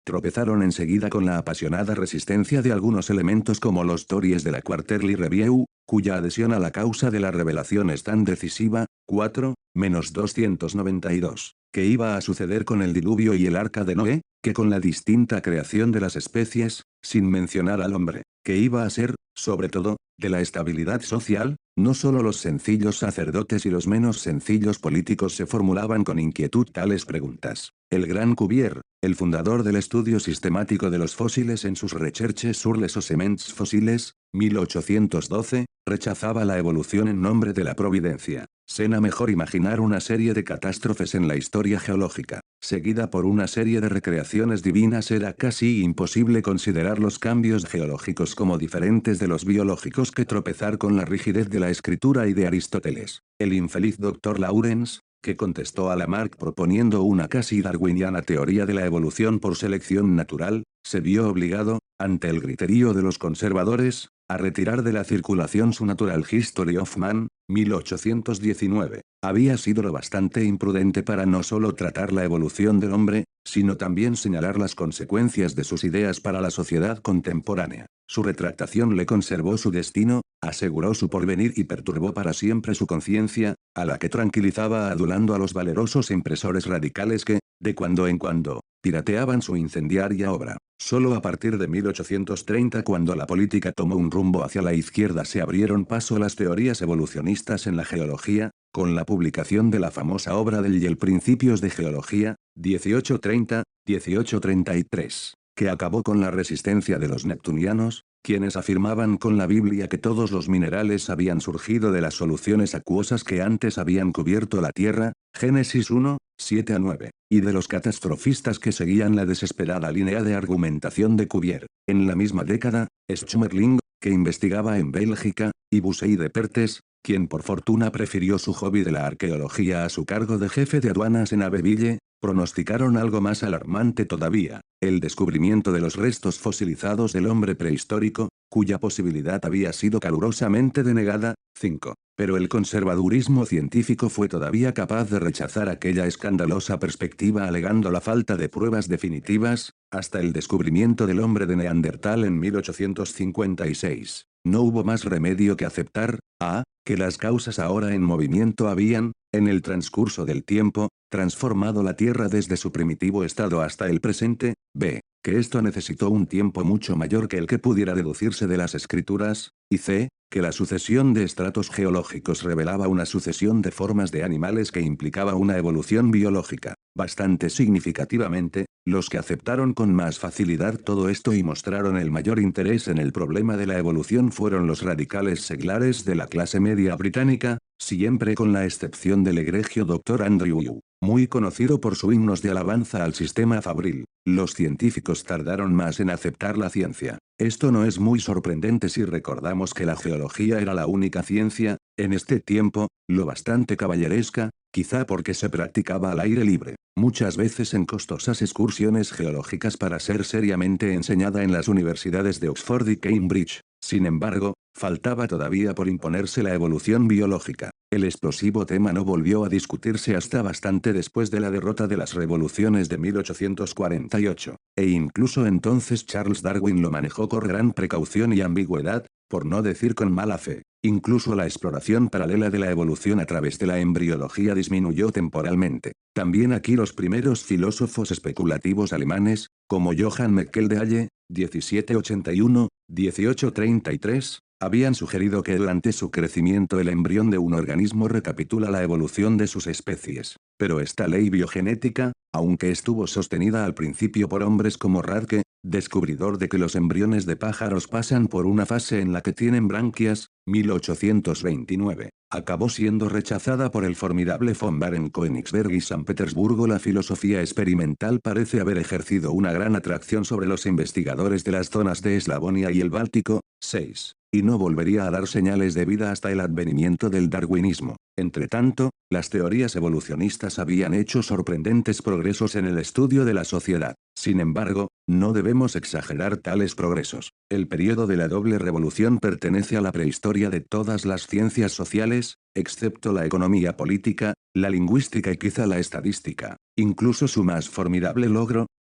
tropezaron enseguida con la apasionada resistencia de algunos elementos como los Tories de la Quarterly Review, cuya adhesión a la causa de la revelación es tan decisiva. Cuatro menos doscientos noventa y dos. ¿Qué iba a suceder con el diluvio y el arca de Noé? Que con la distinta creación de las especies, sin mencionar al hombre, que iba a ser, sobre todo, de la estabilidad social. No solo los sencillos sacerdotes y los menos sencillos políticos se formulaban con inquietud tales preguntas. El gran Cuvier, el fundador del estudio sistemático de los fósiles en sus Recherches sur les ossements fossiles, mil ochocientos doce, rechazaba la evolución en nombre de la providencia. Sena mejor imaginar una serie de catástrofes en la historia geológica, seguida por una serie de recreaciones divinas. Era casi imposible considerar los cambios geológicos como diferentes de los biológicos que tropezar con la rigidez de la escritura y de Aristóteles. El infeliz doctor Lawrence, que contestó a Lamarck proponiendo una casi darwiniana teoría de la evolución por selección natural, se vio obligado, ante el griterío de los conservadores, a retirar de la circulación su Natural History of Man, mil ochocientos diecinueve. Había sido lo bastante imprudente para no solo tratar la evolución del hombre, sino también señalar las consecuencias de sus ideas para la sociedad contemporánea. Su retractación le conservó su destino, aseguró su porvenir y perturbó para siempre su conciencia, a la que tranquilizaba adulando a los valerosos impresores radicales que, de cuando en cuando, pirateaban su incendiaria obra. Solo a partir de mil ochocientos treinta, cuando la política tomó un rumbo hacia la izquierda, se abrieron paso las teorías evolucionistas en la geología, con la publicación de la famosa obra del Yale Principios de Geología, dieciocho treinta, dieciocho treinta y tres, que acabó con la resistencia de los neptunianos, quienes afirmaban con la Biblia que todos los minerales habían surgido de las soluciones acuosas que antes habían cubierto la tierra, Génesis uno, siete a nueve, y de los catastrofistas que seguían la desesperada línea de argumentación de Cuvier. En la misma década, Schmerling, que investigaba en Bélgica, y Bussey de Perthes, quien por fortuna prefirió su hobby de la arqueología a su cargo de jefe de aduanas en Abbeville, pronosticaron algo más alarmante todavía: el descubrimiento de los restos fosilizados del hombre prehistórico, cuya posibilidad había sido calurosamente denegada. cinco. Pero el conservadurismo científico fue todavía capaz de rechazar aquella escandalosa perspectiva alegando la falta de pruebas definitivas, hasta el descubrimiento del hombre de Neandertal en mil ochocientos cincuenta y seis. No hubo más remedio que aceptar, a, que las causas ahora en movimiento habían, en el transcurso del tiempo, transformado la Tierra desde su primitivo estado hasta el presente, b, que esto necesitó un tiempo mucho mayor que el que pudiera deducirse de las escrituras, y c, que la sucesión de estratos geológicos revelaba una sucesión de formas de animales que implicaba una evolución biológica. Bastante significativamente, los que aceptaron con más facilidad todo esto y mostraron el mayor interés en el problema de la evolución fueron los radicales seglares de la clase media británica, siempre con la excepción del egregio doctor Andrew Yu, muy conocido por sus himnos de alabanza al sistema fabril. Los científicos tardaron más en aceptar la ciencia. Esto no es muy sorprendente si recordamos que la geología era la única ciencia, en este tiempo, lo bastante caballeresca, quizá porque se practicaba al aire libre, muchas veces en costosas excursiones geológicas para ser seriamente enseñada en las universidades de Oxford y Cambridge. Sin embargo, faltaba todavía por imponerse la evolución biológica. El explosivo tema no volvió a discutirse hasta bastante después de la derrota de las revoluciones de mil ochocientos cuarenta y ocho, e incluso entonces Charles Darwin lo manejó con gran precaución y ambigüedad, por no decir con mala fe. Incluso la exploración paralela de la evolución a través de la embriología disminuyó temporalmente. También aquí los primeros filósofos especulativos alemanes, como Johann Meckel de Halle, diecisiete ochenta y uno, dieciocho treinta y tres, habían sugerido que durante su crecimiento el embrión de un organismo recapitula la evolución de sus especies. Pero esta ley biogenética, aunque estuvo sostenida al principio por hombres como Radke, descubridor de que los embriones de pájaros pasan por una fase en la que tienen branquias, mil ochocientos veintinueve, acabó siendo rechazada por el formidable von Baer en Königsberg y San Petersburgo. La filosofía experimental parece haber ejercido una gran atracción sobre los investigadores de las zonas de Eslavonia y el Báltico. seis. Y no volvería a dar señales de vida hasta el advenimiento del darwinismo. Entretanto, las teorías evolucionistas habían hecho sorprendentes progresos en el estudio de la sociedad. Sin embargo, no debemos exagerar tales progresos. El período de la doble revolución pertenece a la prehistoria de todas las ciencias sociales, excepto la economía política, la lingüística y quizá la estadística. Incluso su más formidable logro,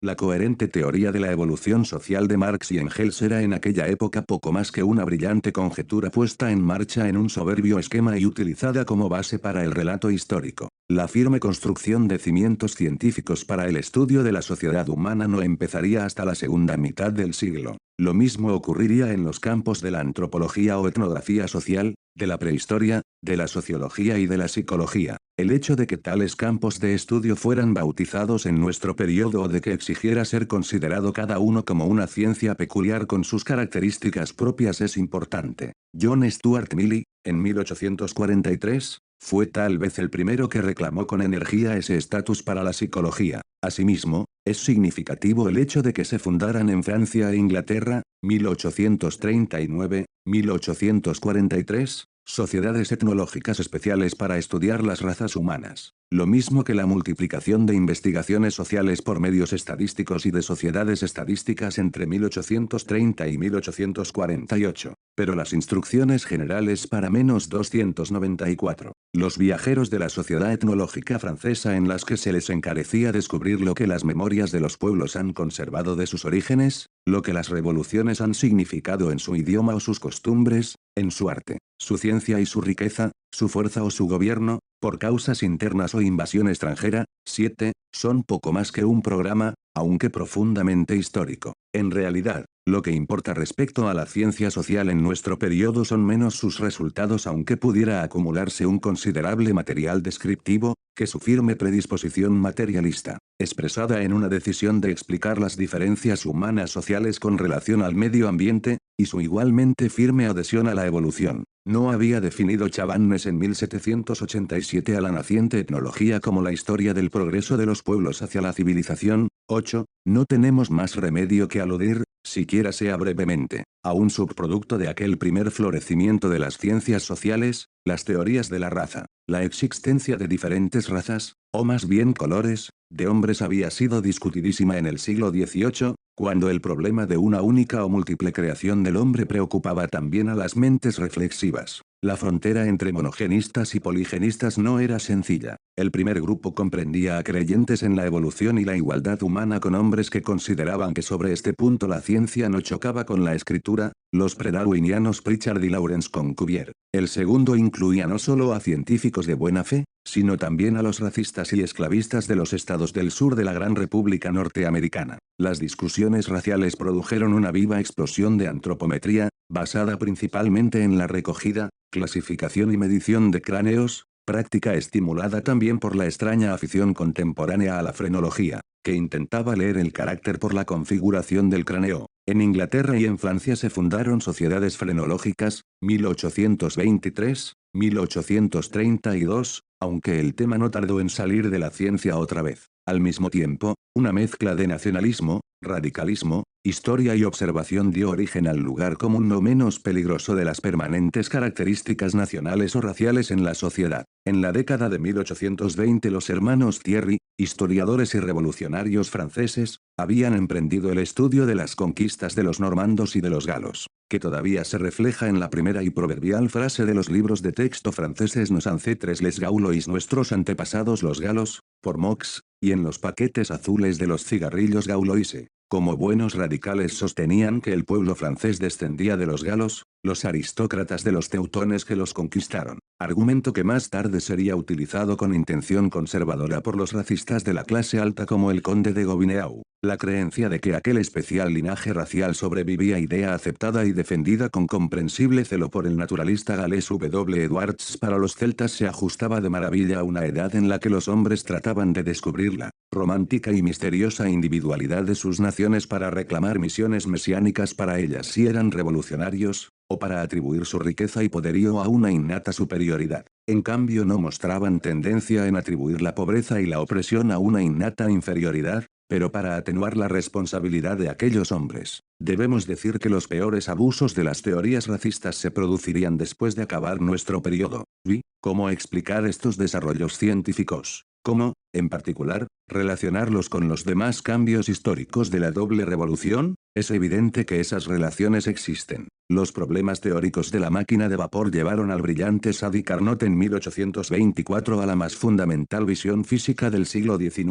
La coherente teoría de la evolución social de Marx y Engels era en aquella época poco más que una brillante conjetura puesta en marcha en un soberbio esquema y utilizada como base para el relato histórico. La firme construcción de cimientos científicos para el estudio de la sociedad humana no empezaría hasta la segunda mitad del siglo. Lo mismo ocurriría en los campos de la antropología o etnografía social, de la prehistoria, de la sociología y de la psicología. El hecho de que tales campos de estudio fueran bautizados en nuestro periodo o de que exigiera ser considerado cada uno como una ciencia peculiar con sus características propias es importante. John Stuart Mill, en mil ochocientos cuarenta y tres, fue tal vez el primero que reclamó con energía ese estatus para la psicología. Asimismo, es significativo el hecho de que se fundaran en Francia e Inglaterra, mil ochocientos treinta y nueve, mil ochocientos cuarenta y tres, sociedades etnológicas especiales para estudiar las razas humanas. Lo mismo que la multiplicación de investigaciones sociales por medios estadísticos y de sociedades estadísticas entre mil ochocientos treinta y mil ochocientos cuarenta y ocho. Pero las instrucciones generales para menos doscientos noventa y cuatro. Los viajeros de la sociedad etnológica francesa en las que se les encarecía descubrir lo que las memorias de los pueblos han conservado de sus orígenes, lo que las revoluciones han significado en su idioma o sus costumbres, en su arte, su ciencia y su riqueza, su fuerza o su gobierno, por causas internas o invasión extranjera. siete. Son poco más que un programa, aunque profundamente histórico. En realidad, lo que importa respecto a la ciencia social en nuestro periodo son menos sus resultados, aunque pudiera acumularse un considerable material descriptivo, que su firme predisposición materialista, expresada en una decisión de explicar las diferencias humanas sociales con relación al medio ambiente, y su igualmente firme adhesión a la evolución. No había definido Chabannes en mil setecientos ochenta y siete a la naciente etnología como la historia del progreso de los pueblos hacia la civilización. ocho. No tenemos más remedio que aludir, siquiera sea brevemente, a un subproducto de aquel primer florecimiento de las ciencias sociales, las teorías de la raza. La existencia de diferentes razas, o más bien colores, de hombres había sido discutidísima en el siglo dieciocho, cuando el problema de una única o múltiple creación del hombre preocupaba también a las mentes reflexivas. La frontera entre monogenistas y poligenistas no era sencilla. El primer grupo comprendía a creyentes en la evolución y la igualdad humana con hombres que consideraban que sobre este punto la ciencia no chocaba con la escritura, los predarwinianos Pritchard y Lawrence con Cuvier. El segundo incluía no solo a científicos de buena fe, sino también a los racistas y esclavistas de los estados del sur de la Gran República Norteamericana. Las discusiones raciales produjeron una viva explosión de antropometría, basada principalmente en la recogida, clasificación y medición de cráneos, práctica estimulada también por la extraña afición contemporánea a la frenología, que intentaba leer el carácter por la configuración del cráneo. En Inglaterra y en Francia se fundaron sociedades frenológicas, mil ochocientos veintitrés, mil ochocientos treinta y dos, aunque el tema no tardó en salir de la ciencia otra vez. Al mismo tiempo, una mezcla de nacionalismo, radicalismo, historia y observación dio origen al lugar común no menos peligroso de las permanentes características nacionales o raciales en la sociedad. En la década de mil ochocientos veinte los hermanos Thierry, historiadores y revolucionarios franceses, habían emprendido el estudio de las conquistas de los normandos y de los galos, que todavía se refleja en la primera y proverbial frase de los libros de texto franceses: nos ancêtres les gaulois, nuestros antepasados los galos, por Mox, y en los paquetes azules de los cigarrillos gauloise. Como buenos radicales sostenían que el pueblo francés descendía de los galos, los aristócratas de los teutones que los conquistaron, argumento que más tarde sería utilizado con intención conservadora por los racistas de la clase alta como el conde de Gobineau. La creencia de que aquel especial linaje racial sobrevivía, idea aceptada y defendida con comprensible celo por el naturalista galés W. Edwards, para los celtas se ajustaba de maravilla a una edad en la que los hombres trataban de descubrir la romántica y misteriosa individualidad de sus naciones para reclamar misiones mesiánicas para ellas si eran revolucionarios, o para atribuir su riqueza y poderío a una innata superioridad. En cambio no mostraban tendencia en atribuir la pobreza y la opresión a una innata inferioridad, pero para atenuar la responsabilidad de aquellos hombres. Debemos decir que los peores abusos de las teorías racistas se producirían después de acabar nuestro periodo. ¿Y cómo explicar estos desarrollos científicos? ¿Cómo, en particular, relacionarlos con los demás cambios históricos de la doble revolución? Es evidente que esas relaciones existen. Los problemas teóricos de la máquina de vapor llevaron al brillante Sadi Carnot en mil ochocientos veinticuatro a la más fundamental visión física del siglo diecinueve,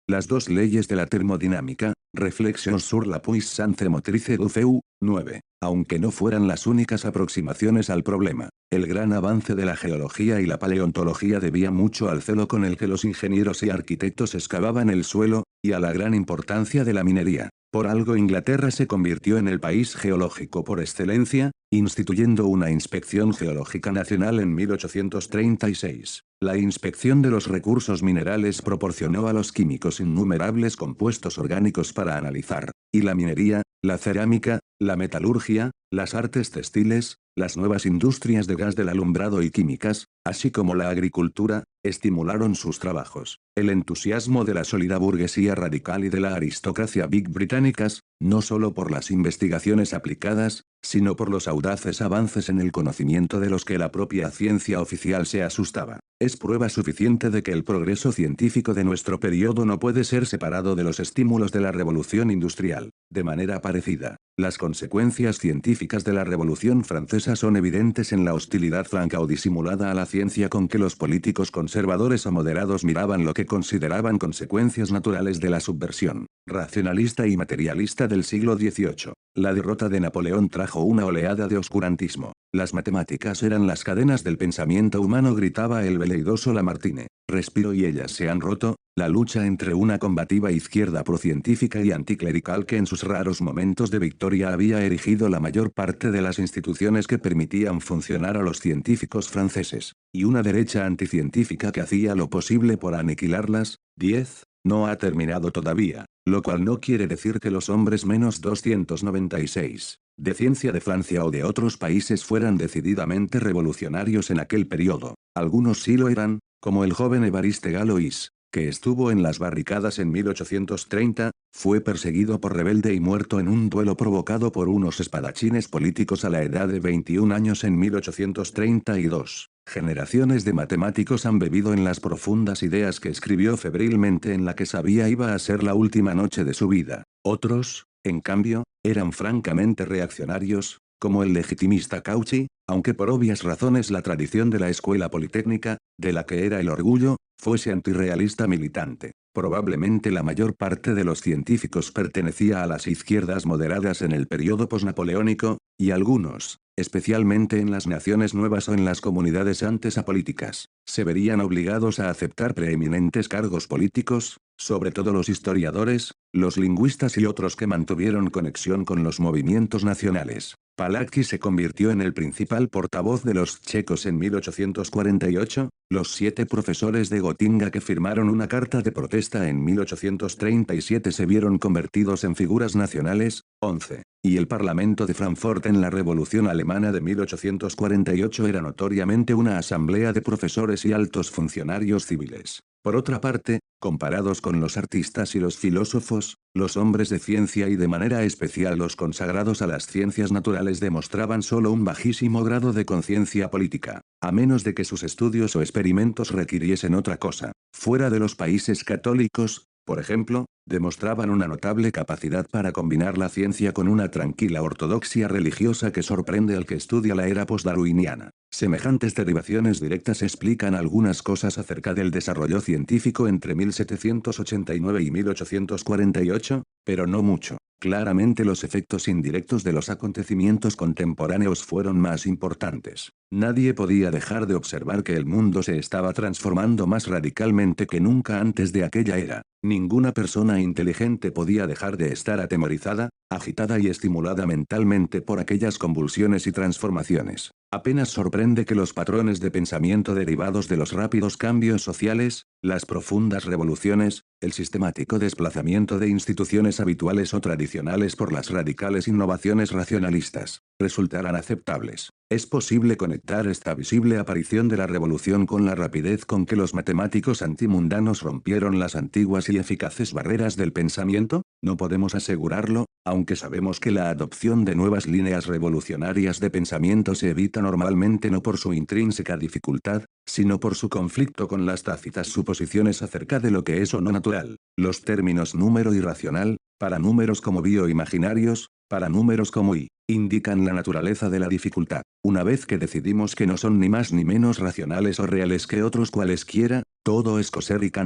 Las dos leyes de la termodinámica, Reflexions sur la puissance motrice du feu, nueve. Aunque no fueran las únicas aproximaciones al problema, el gran avance de la geología y la paleontología debía mucho al celo con el que los ingenieros y arquitectos excavaban el suelo, y a la gran importancia de la minería. Por algo Inglaterra se convirtió en el país geológico por excelencia, instituyendo una inspección geológica nacional en mil ochocientos treinta y seis. La inspección de los recursos minerales proporcionó a los químicos innumerables compuestos orgánicos para analizar, y la minería, la cerámica, la metalurgia, las artes textiles, las nuevas industrias de gas del alumbrado y químicas, así como la agricultura, estimularon sus trabajos. El entusiasmo de la sólida burguesía radical y de la aristocracia big británicas, no solo por las investigaciones aplicadas, sino por los audaces avances en el conocimiento de los que la propia ciencia oficial se asustaba. Es prueba suficiente de que el progreso científico de nuestro periodo no puede ser separado de los estímulos de la revolución industrial. De manera parecida, las consecuencias científicas de la Revolución Francesa son evidentes en la hostilidad franca o disimulada a la ciencia con que los políticos conservadores o moderados miraban lo que consideraban consecuencias naturales de la subversión racionalista y materialista del siglo dieciocho. La derrota de Napoleón trajo una oleada de oscurantismo. Las matemáticas eran las cadenas del pensamiento humano, gritaba el veleidoso Lamartine. Respiro y ellas se han roto. La lucha entre una combativa izquierda procientífica y anticlerical que en sus raros momentos de victoria había erigido la mayor parte de las instituciones que permitían funcionar a los científicos franceses, y una derecha anticientífica que hacía lo posible por aniquilarlas. diez. No ha terminado todavía, lo cual no quiere decir que los hombres menos doscientos noventa y seis, de ciencia de Francia o de otros países fueran decididamente revolucionarios en aquel periodo. Algunos sí lo eran, como el joven Évariste Galois, que estuvo en las barricadas en mil ochocientos treinta, fue perseguido por rebelde y muerto en un duelo provocado por unos espadachines políticos a la edad de veintiún años en mil ochocientos treinta y dos. Generaciones de matemáticos han bebido en las profundas ideas que escribió febrilmente en la que sabía iba a ser la última noche de su vida. Otros, en cambio, eran francamente reaccionarios, como el legitimista Cauchy, aunque por obvias razones la tradición de la escuela politécnica, de la que era el orgullo, fuese antirrealista militante. Probablemente la mayor parte de los científicos pertenecía a las izquierdas moderadas en el periodo posnapoleónico, y algunos, especialmente en las naciones nuevas o en las comunidades antes apolíticas, se verían obligados a aceptar preeminentes cargos políticos, sobre todo los historiadores, los lingüistas y otros que mantuvieron conexión con los movimientos nacionales. Palacky se convirtió en el principal portavoz de los checos en mil ochocientos cuarenta y ocho, los siete profesores de Gotinga que firmaron una carta de protesta en mil ochocientos treinta y siete se vieron convertidos en figuras nacionales, once, y el Parlamento de Frankfurt en la Revolución Alemana de mil ochocientos cuarenta y ocho era notoriamente una asamblea de profesores y altos funcionarios civiles. Por otra parte, comparados con los artistas y los filósofos, los hombres de ciencia y de manera especial los consagrados a las ciencias naturales demostraban solo un bajísimo grado de conciencia política, a menos de que sus estudios o experimentos requiriesen otra cosa. Fuera de los países católicos, por ejemplo, demostraban una notable capacidad para combinar la ciencia con una tranquila ortodoxia religiosa que sorprende al que estudia la era postdarwiniana. Semejantes derivaciones directas explican algunas cosas acerca del desarrollo científico entre mil setecientos ochenta y nueve y mil ochocientos cuarenta y ocho, pero no mucho. Claramente los efectos indirectos de los acontecimientos contemporáneos fueron más importantes. Nadie podía dejar de observar que el mundo se estaba transformando más radicalmente que nunca antes de aquella era. Ninguna persona inteligente podía dejar de estar atemorizada, agitada y estimulada mentalmente por aquellas convulsiones y transformaciones. Apenas sorprende que los patrones de pensamiento derivados de los rápidos cambios sociales, las profundas revoluciones, el sistemático desplazamiento de instituciones habituales o tradicionales por las radicales innovaciones racionalistas, resultaran aceptables. ¿Es posible conectar esta visible aparición de la revolución con la rapidez con que los matemáticos antimundanos rompieron las antiguas y eficaces barreras del pensamiento? No podemos asegurarlo, aunque sabemos que la adopción de nuevas líneas revolucionarias de pensamiento se evita normalmente no por su intrínseca dificultad, sino por su conflicto con las tácitas suposiciones acerca de lo que es o no natural. Los términos número y racional, para números como bioimaginarios, para números como y, indican la naturaleza de la dificultad. Una vez que decidimos que no son ni más ni menos racionales o reales que otros cualesquiera, todo es coser y cantar.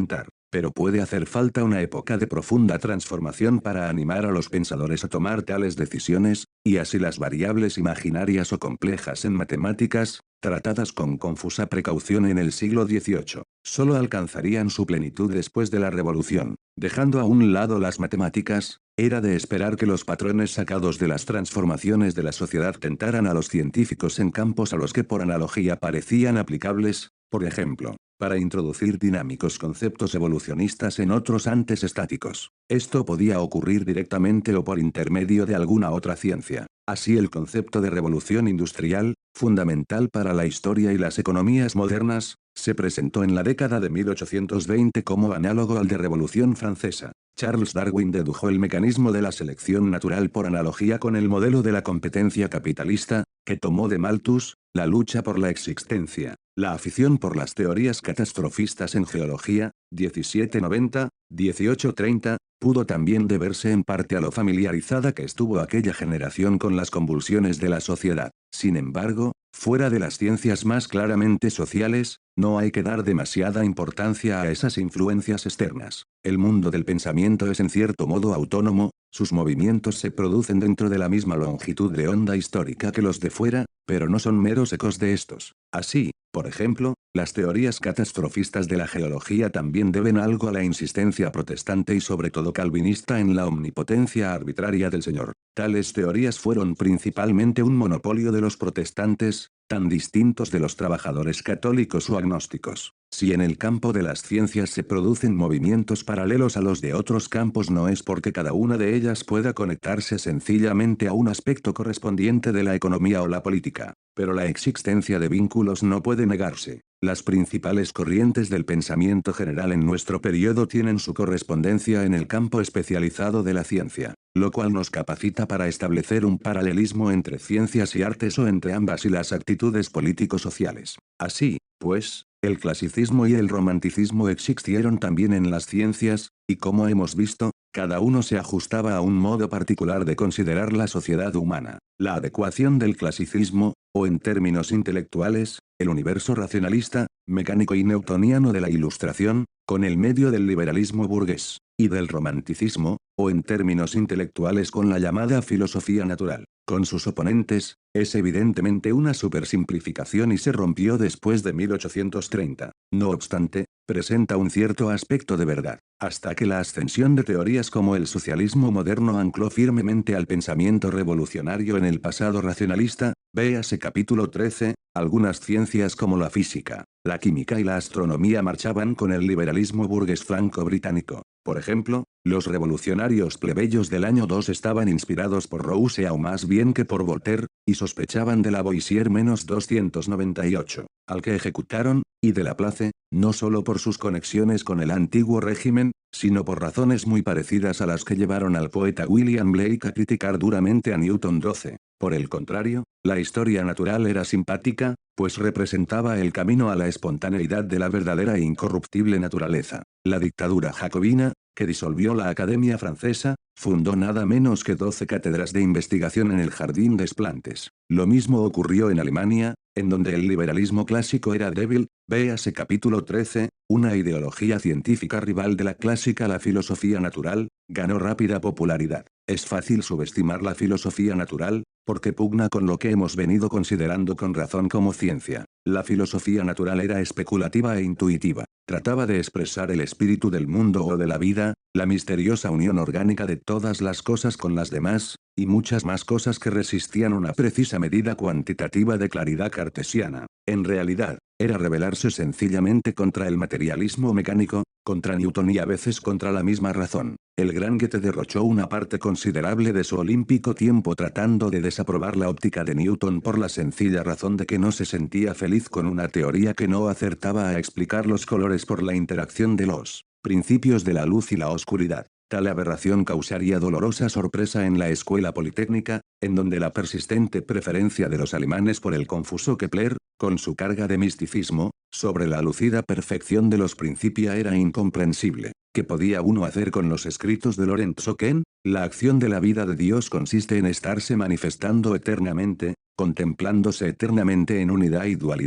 pero puede hacer falta una época de profunda transformación para animar a los pensadores a tomar tales decisiones, y así las variables imaginarias o complejas en matemáticas, tratadas con confusa precaución en el siglo dieciocho, solo alcanzarían su plenitud después de la revolución. Dejando a un lado las matemáticas, era de esperar que los patrones sacados de las transformaciones de la sociedad tentaran a los científicos en campos a los que por analogía parecían aplicables, por ejemplo, para introducir dinámicos conceptos evolucionistas en otros antes estáticos. Esto podía ocurrir directamente o por intermedio de alguna otra ciencia. Así el concepto de revolución industrial, fundamental para la historia y las economías modernas, se presentó en la década de mil ochocientos veinte como análogo al de Revolución Francesa. Charles Darwin dedujo el mecanismo de la selección natural por analogía con el modelo de la competencia capitalista, que tomó de Malthus, la lucha por la existencia. La afición por las teorías catastrofistas en geología, diecisiete noventa, dieciocho treinta, pudo también deberse en parte a lo familiarizada que estuvo aquella generación con las convulsiones de la sociedad. Sin embargo, fuera de las ciencias más claramente sociales, no hay que dar demasiada importancia a esas influencias externas. El mundo del pensamiento es en cierto modo autónomo, sus movimientos se producen dentro de la misma longitud de onda histórica que los de fuera, pero no son meros ecos de estos. Así, por ejemplo, las teorías catastrofistas de la geología también deben algo a la insistencia protestante y sobre todo calvinista en la omnipotencia arbitraria del Señor. Tales teorías fueron principalmente un monopolio de los protestantes, tan distintos de los trabajadores católicos o agnósticos. Si en el campo de las ciencias se producen movimientos paralelos a los de otros campos, no es porque cada una de ellas pueda conectarse sencillamente a un aspecto correspondiente de la economía o la política, pero la existencia de vínculos no puede negarse. Las principales corrientes del pensamiento general en nuestro periodo tienen su correspondencia en el campo especializado de la ciencia, lo cual nos capacita para establecer un paralelismo entre ciencias y artes o entre ambas y las actitudes político-sociales. Así, pues, el clasicismo y el romanticismo existieron también en las ciencias, y como hemos visto, cada uno se ajustaba a un modo particular de considerar la sociedad humana. La adecuación del clasicismo, o en términos intelectuales, el universo racionalista, mecánico y newtoniano de la Ilustración, con el medio del liberalismo burgués, y del romanticismo, o en términos intelectuales con la llamada filosofía natural, con sus oponentes, es evidentemente una supersimplificación y se rompió después de mil ochocientos treinta. No obstante, presenta un cierto aspecto de verdad, hasta que la ascensión de teorías como el socialismo moderno ancló firmemente al pensamiento revolucionario en el pasado racionalista. Véase capítulo trece, algunas ciencias como la física, la química y la astronomía marchaban con el liberalismo burgués franco-británico. Por ejemplo, los revolucionarios plebeyos del año dos estaban inspirados por Rousseau más bien que por Voltaire, y sospechaban de Lavoisier menos doscientos noventa y ocho, al que ejecutaron, y de Laplace, no solo por sus conexiones con el antiguo régimen, sino por razones muy parecidas a las que llevaron al poeta William Blake a criticar duramente a Newton doce. Por el contrario, la historia natural era simpática, pues representaba el camino a la espontaneidad de la verdadera e incorruptible naturaleza. La dictadura jacobina, que disolvió la Academia Francesa, fundó nada menos que doce cátedras de investigación en el Jardín des Plantes. Lo mismo ocurrió en Alemania, en donde el liberalismo clásico era débil. Véase capítulo trece, una ideología científica rival de la clásica, la filosofía natural, ganó rápida popularidad. Es fácil subestimar la filosofía natural, porque pugna con lo que hemos venido considerando con razón como ciencia. La filosofía natural era especulativa e intuitiva. Trataba de expresar el espíritu del mundo o de la vida, la misteriosa unión orgánica de todas las cosas con las demás, y muchas más cosas que resistían una precisa medida cuantitativa de claridad cartesiana. En realidad, era rebelarse sencillamente contra el materialismo mecánico, contra Newton y a veces contra la misma razón. El gran Goethe derrochó una parte considerable de su olímpico tiempo tratando de desaprobar la óptica de Newton por la sencilla razón de que no se sentía feliz con una teoría que no acertaba a explicar los colores por la interacción de los principios de la luz y la oscuridad. Tal aberración causaría dolorosa sorpresa en la escuela politécnica, en donde la persistente preferencia de los alemanes por el confuso Kepler, con su carga de misticismo, sobre la lucida perfección de los Principia era incomprensible. ¿Qué podía uno hacer con los escritos de Lorenzo Ken? La acción de la vida de Dios consiste en estarse manifestando eternamente, contemplándose eternamente en unidad y dualidad,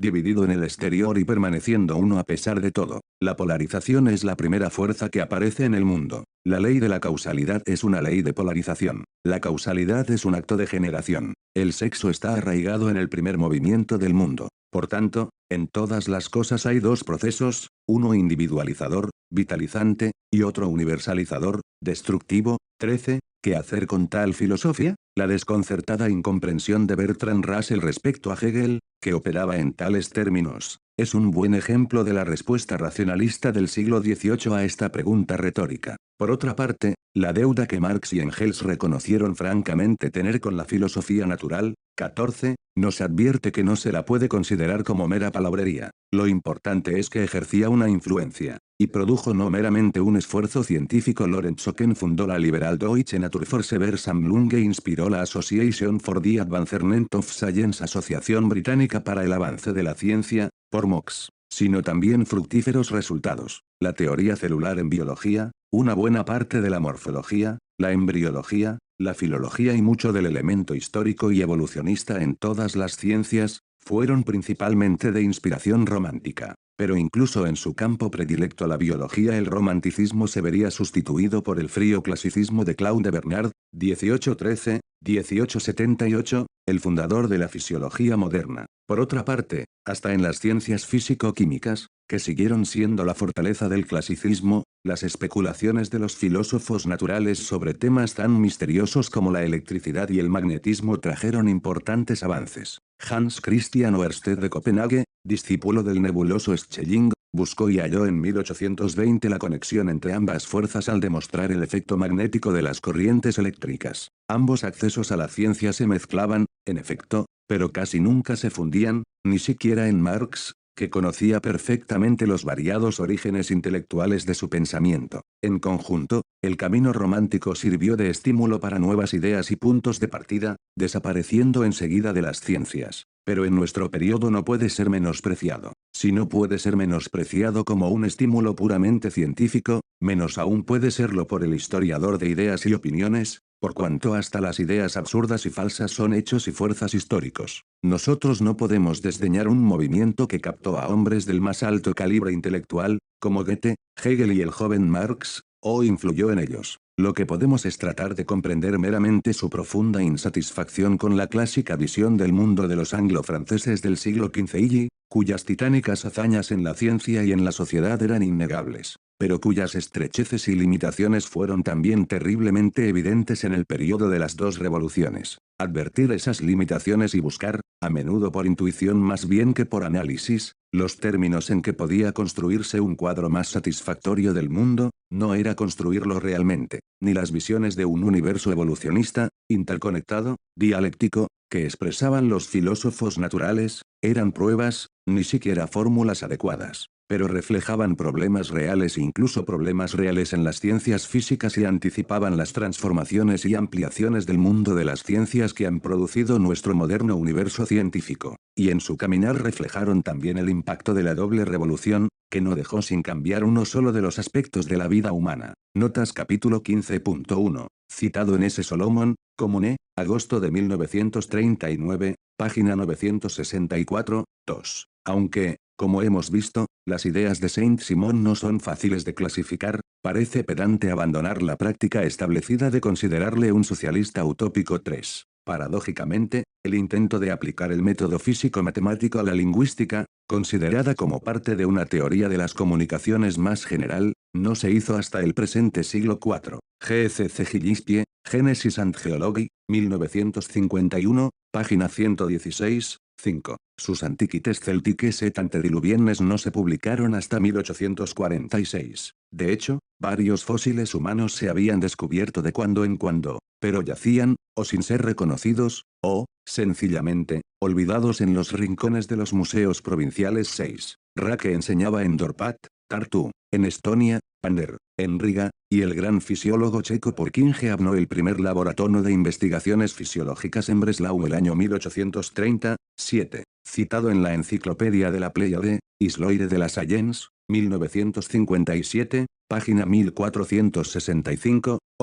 dividido en el exterior y permaneciendo uno a pesar de todo. La polarización es la primera fuerza que aparece en el mundo. La ley de la causalidad es una ley de polarización. La causalidad es un acto de generación. El sexo está arraigado en el primer movimiento del mundo. Por tanto, en todas las cosas hay dos procesos, uno individualizador, vitalizante, y otro universalizador, destructivo. trece. ¿Qué hacer con tal filosofía? La desconcertada incomprensión de Bertrand Russell respecto a Hegel, que operaba en tales términos, es un buen ejemplo de la respuesta racionalista del siglo dieciocho a esta pregunta retórica. Por otra parte, la deuda que Marx y Engels reconocieron francamente tener con la filosofía natural, catorce, nos advierte que no se la puede considerar como mera palabrería. Lo importante es que ejercía una influencia, y produjo no meramente un esfuerzo científico. Lorenz Oken fundó la Liberal Deutsche Naturversversammlung e inspiró la Association for the Advancement of Science, Asociación Británica para el Avance de la Ciencia, por Mox, sino también fructíferos resultados. La teoría celular en biología, una buena parte de la morfología, la embriología, la filología y mucho del elemento histórico y evolucionista en todas las ciencias, fueron principalmente de inspiración romántica. Pero incluso en su campo predilecto, la biología, el romanticismo se vería sustituido por el frío clasicismo de Claude Bernard, dieciocho trece, dieciocho setenta y ocho, el fundador de la fisiología moderna. Por otra parte, hasta en las ciencias físico-químicas, que siguieron siendo la fortaleza del clasicismo, las especulaciones de los filósofos naturales sobre temas tan misteriosos como la electricidad y el magnetismo trajeron importantes avances. Hans Christian Ørsted de Copenhague, discípulo del nebuloso Schelling, buscó y halló en mil ochocientos veinte la conexión entre ambas fuerzas al demostrar el efecto magnético de las corrientes eléctricas. Ambos accesos a la ciencia se mezclaban, en efecto, pero casi nunca se fundían, ni siquiera en Marx, que conocía perfectamente los variados orígenes intelectuales de su pensamiento. En conjunto, el camino romántico sirvió de estímulo para nuevas ideas y puntos de partida, desapareciendo enseguida de las ciencias. Pero en nuestro periodo no puede ser menospreciado. Si no puede ser menospreciado como un estímulo puramente científico, menos aún puede serlo por el historiador de ideas y opiniones, por cuanto hasta las ideas absurdas y falsas son hechos y fuerzas históricos. Nosotros no podemos desdeñar un movimiento que captó a hombres del más alto calibre intelectual, como Goethe, Hegel y el joven Marx, o influyó en ellos. Lo que podemos es tratar de comprender meramente su profunda insatisfacción con la clásica visión del mundo de los anglo-franceses del siglo quince y, cuyas titánicas hazañas en la ciencia y en la sociedad eran innegables, pero cuyas estrecheces y limitaciones fueron también terriblemente evidentes en el período de las dos revoluciones. Advertir esas limitaciones y buscar, a menudo por intuición más bien que por análisis, los términos en que podía construirse un cuadro más satisfactorio del mundo, no era construirlo realmente, ni las visiones de un universo evolucionista, interconectado, dialéctico, que expresaban los filósofos naturales, eran pruebas, ni siquiera fórmulas adecuadas, pero reflejaban problemas reales, incluso problemas reales en las ciencias físicas, y anticipaban las transformaciones y ampliaciones del mundo de las ciencias que han producido nuestro moderno universo científico, y en su caminar reflejaron también el impacto de la doble revolución, que no dejó sin cambiar uno solo de los aspectos de la vida humana. Notas capítulo quince punto uno, citado en S. Solomon, Comune, agosto de mil novecientos treinta y nueve, página novecientos sesenta y cuatro, dos. Aunque, como hemos visto, las ideas de Saint-Simon no son fáciles de clasificar, parece pedante abandonar la práctica establecida de considerarle un socialista utópico. tres. Paradójicamente, el intento de aplicar el método físico-matemático a la lingüística, considerada como parte de una teoría de las comunicaciones más general, no se hizo hasta el presente siglo cuatro. G C C Gillespie, Genesis and Geology, mil novecientos cincuenta y uno, página ciento dieciséis, cinco. Sus Antiquités Celtiques et Antediluviennes no se publicaron hasta mil ochocientos cuarenta y seis. De hecho, varios fósiles humanos se habían descubierto de cuando en cuando, pero yacían, o sin ser reconocidos, o, sencillamente, olvidados en los rincones de los museos provinciales. seis. Rake enseñaba en Dorpat, Tartu, en Estonia, Pander, en Riga, y el gran fisiólogo checo Porkinge abrió el primer laboratorio de investigaciones fisiológicas en Breslau el año mil ochocientos treinta, siete. Citado en la Enciclopedia de la Pléiade, Histoire de la Science, mil novecientos cincuenta y siete, página mil cuatrocientos sesenta y cinco, ocho.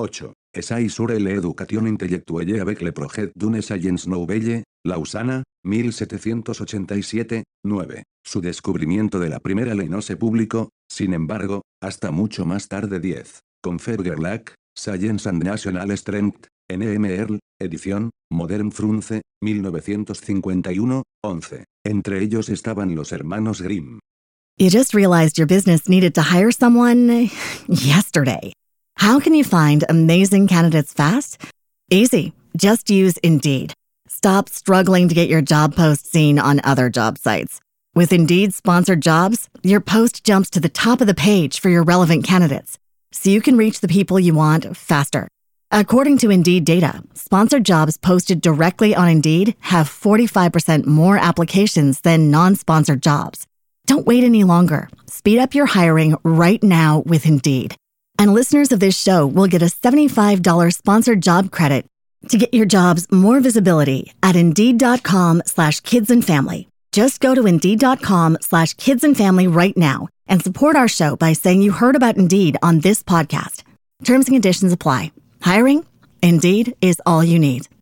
Essai sur l'éducation intellectuelle avec le projet d'une science nouvelle, Lausana, mil setecientos ochenta y siete, nueve. Su descubrimiento de la primera ley no se publicó, sin embargo, hasta mucho más tarde diez. Confergerlac, Science and National Strength, N M R, edición, Modern France, mil novecientos cincuenta y uno, once. Entre ellos estaban los hermanos Grimm. You just realized your business needed to hire someone yesterday. How can you find amazing candidates fast? Easy. Just use Indeed. Stop struggling to get your job post seen on other job sites. With Indeed sponsored jobs, your post jumps to the top of the page for your relevant candidates, so you can reach the people you want faster. According to Indeed data, sponsored jobs posted directly on Indeed have forty-five percent more applications than non-sponsored jobs. Don't wait any longer. Speed up your hiring right now with Indeed. And listeners of this show will get a seventy-five dollars sponsored job credit to get your jobs more visibility at Indeed.com slash kids and family. Just go to Indeed.com slash kids and family right now and support our show by saying you heard about Indeed on this podcast. Terms and conditions apply. Hiring? Indeed is all you need.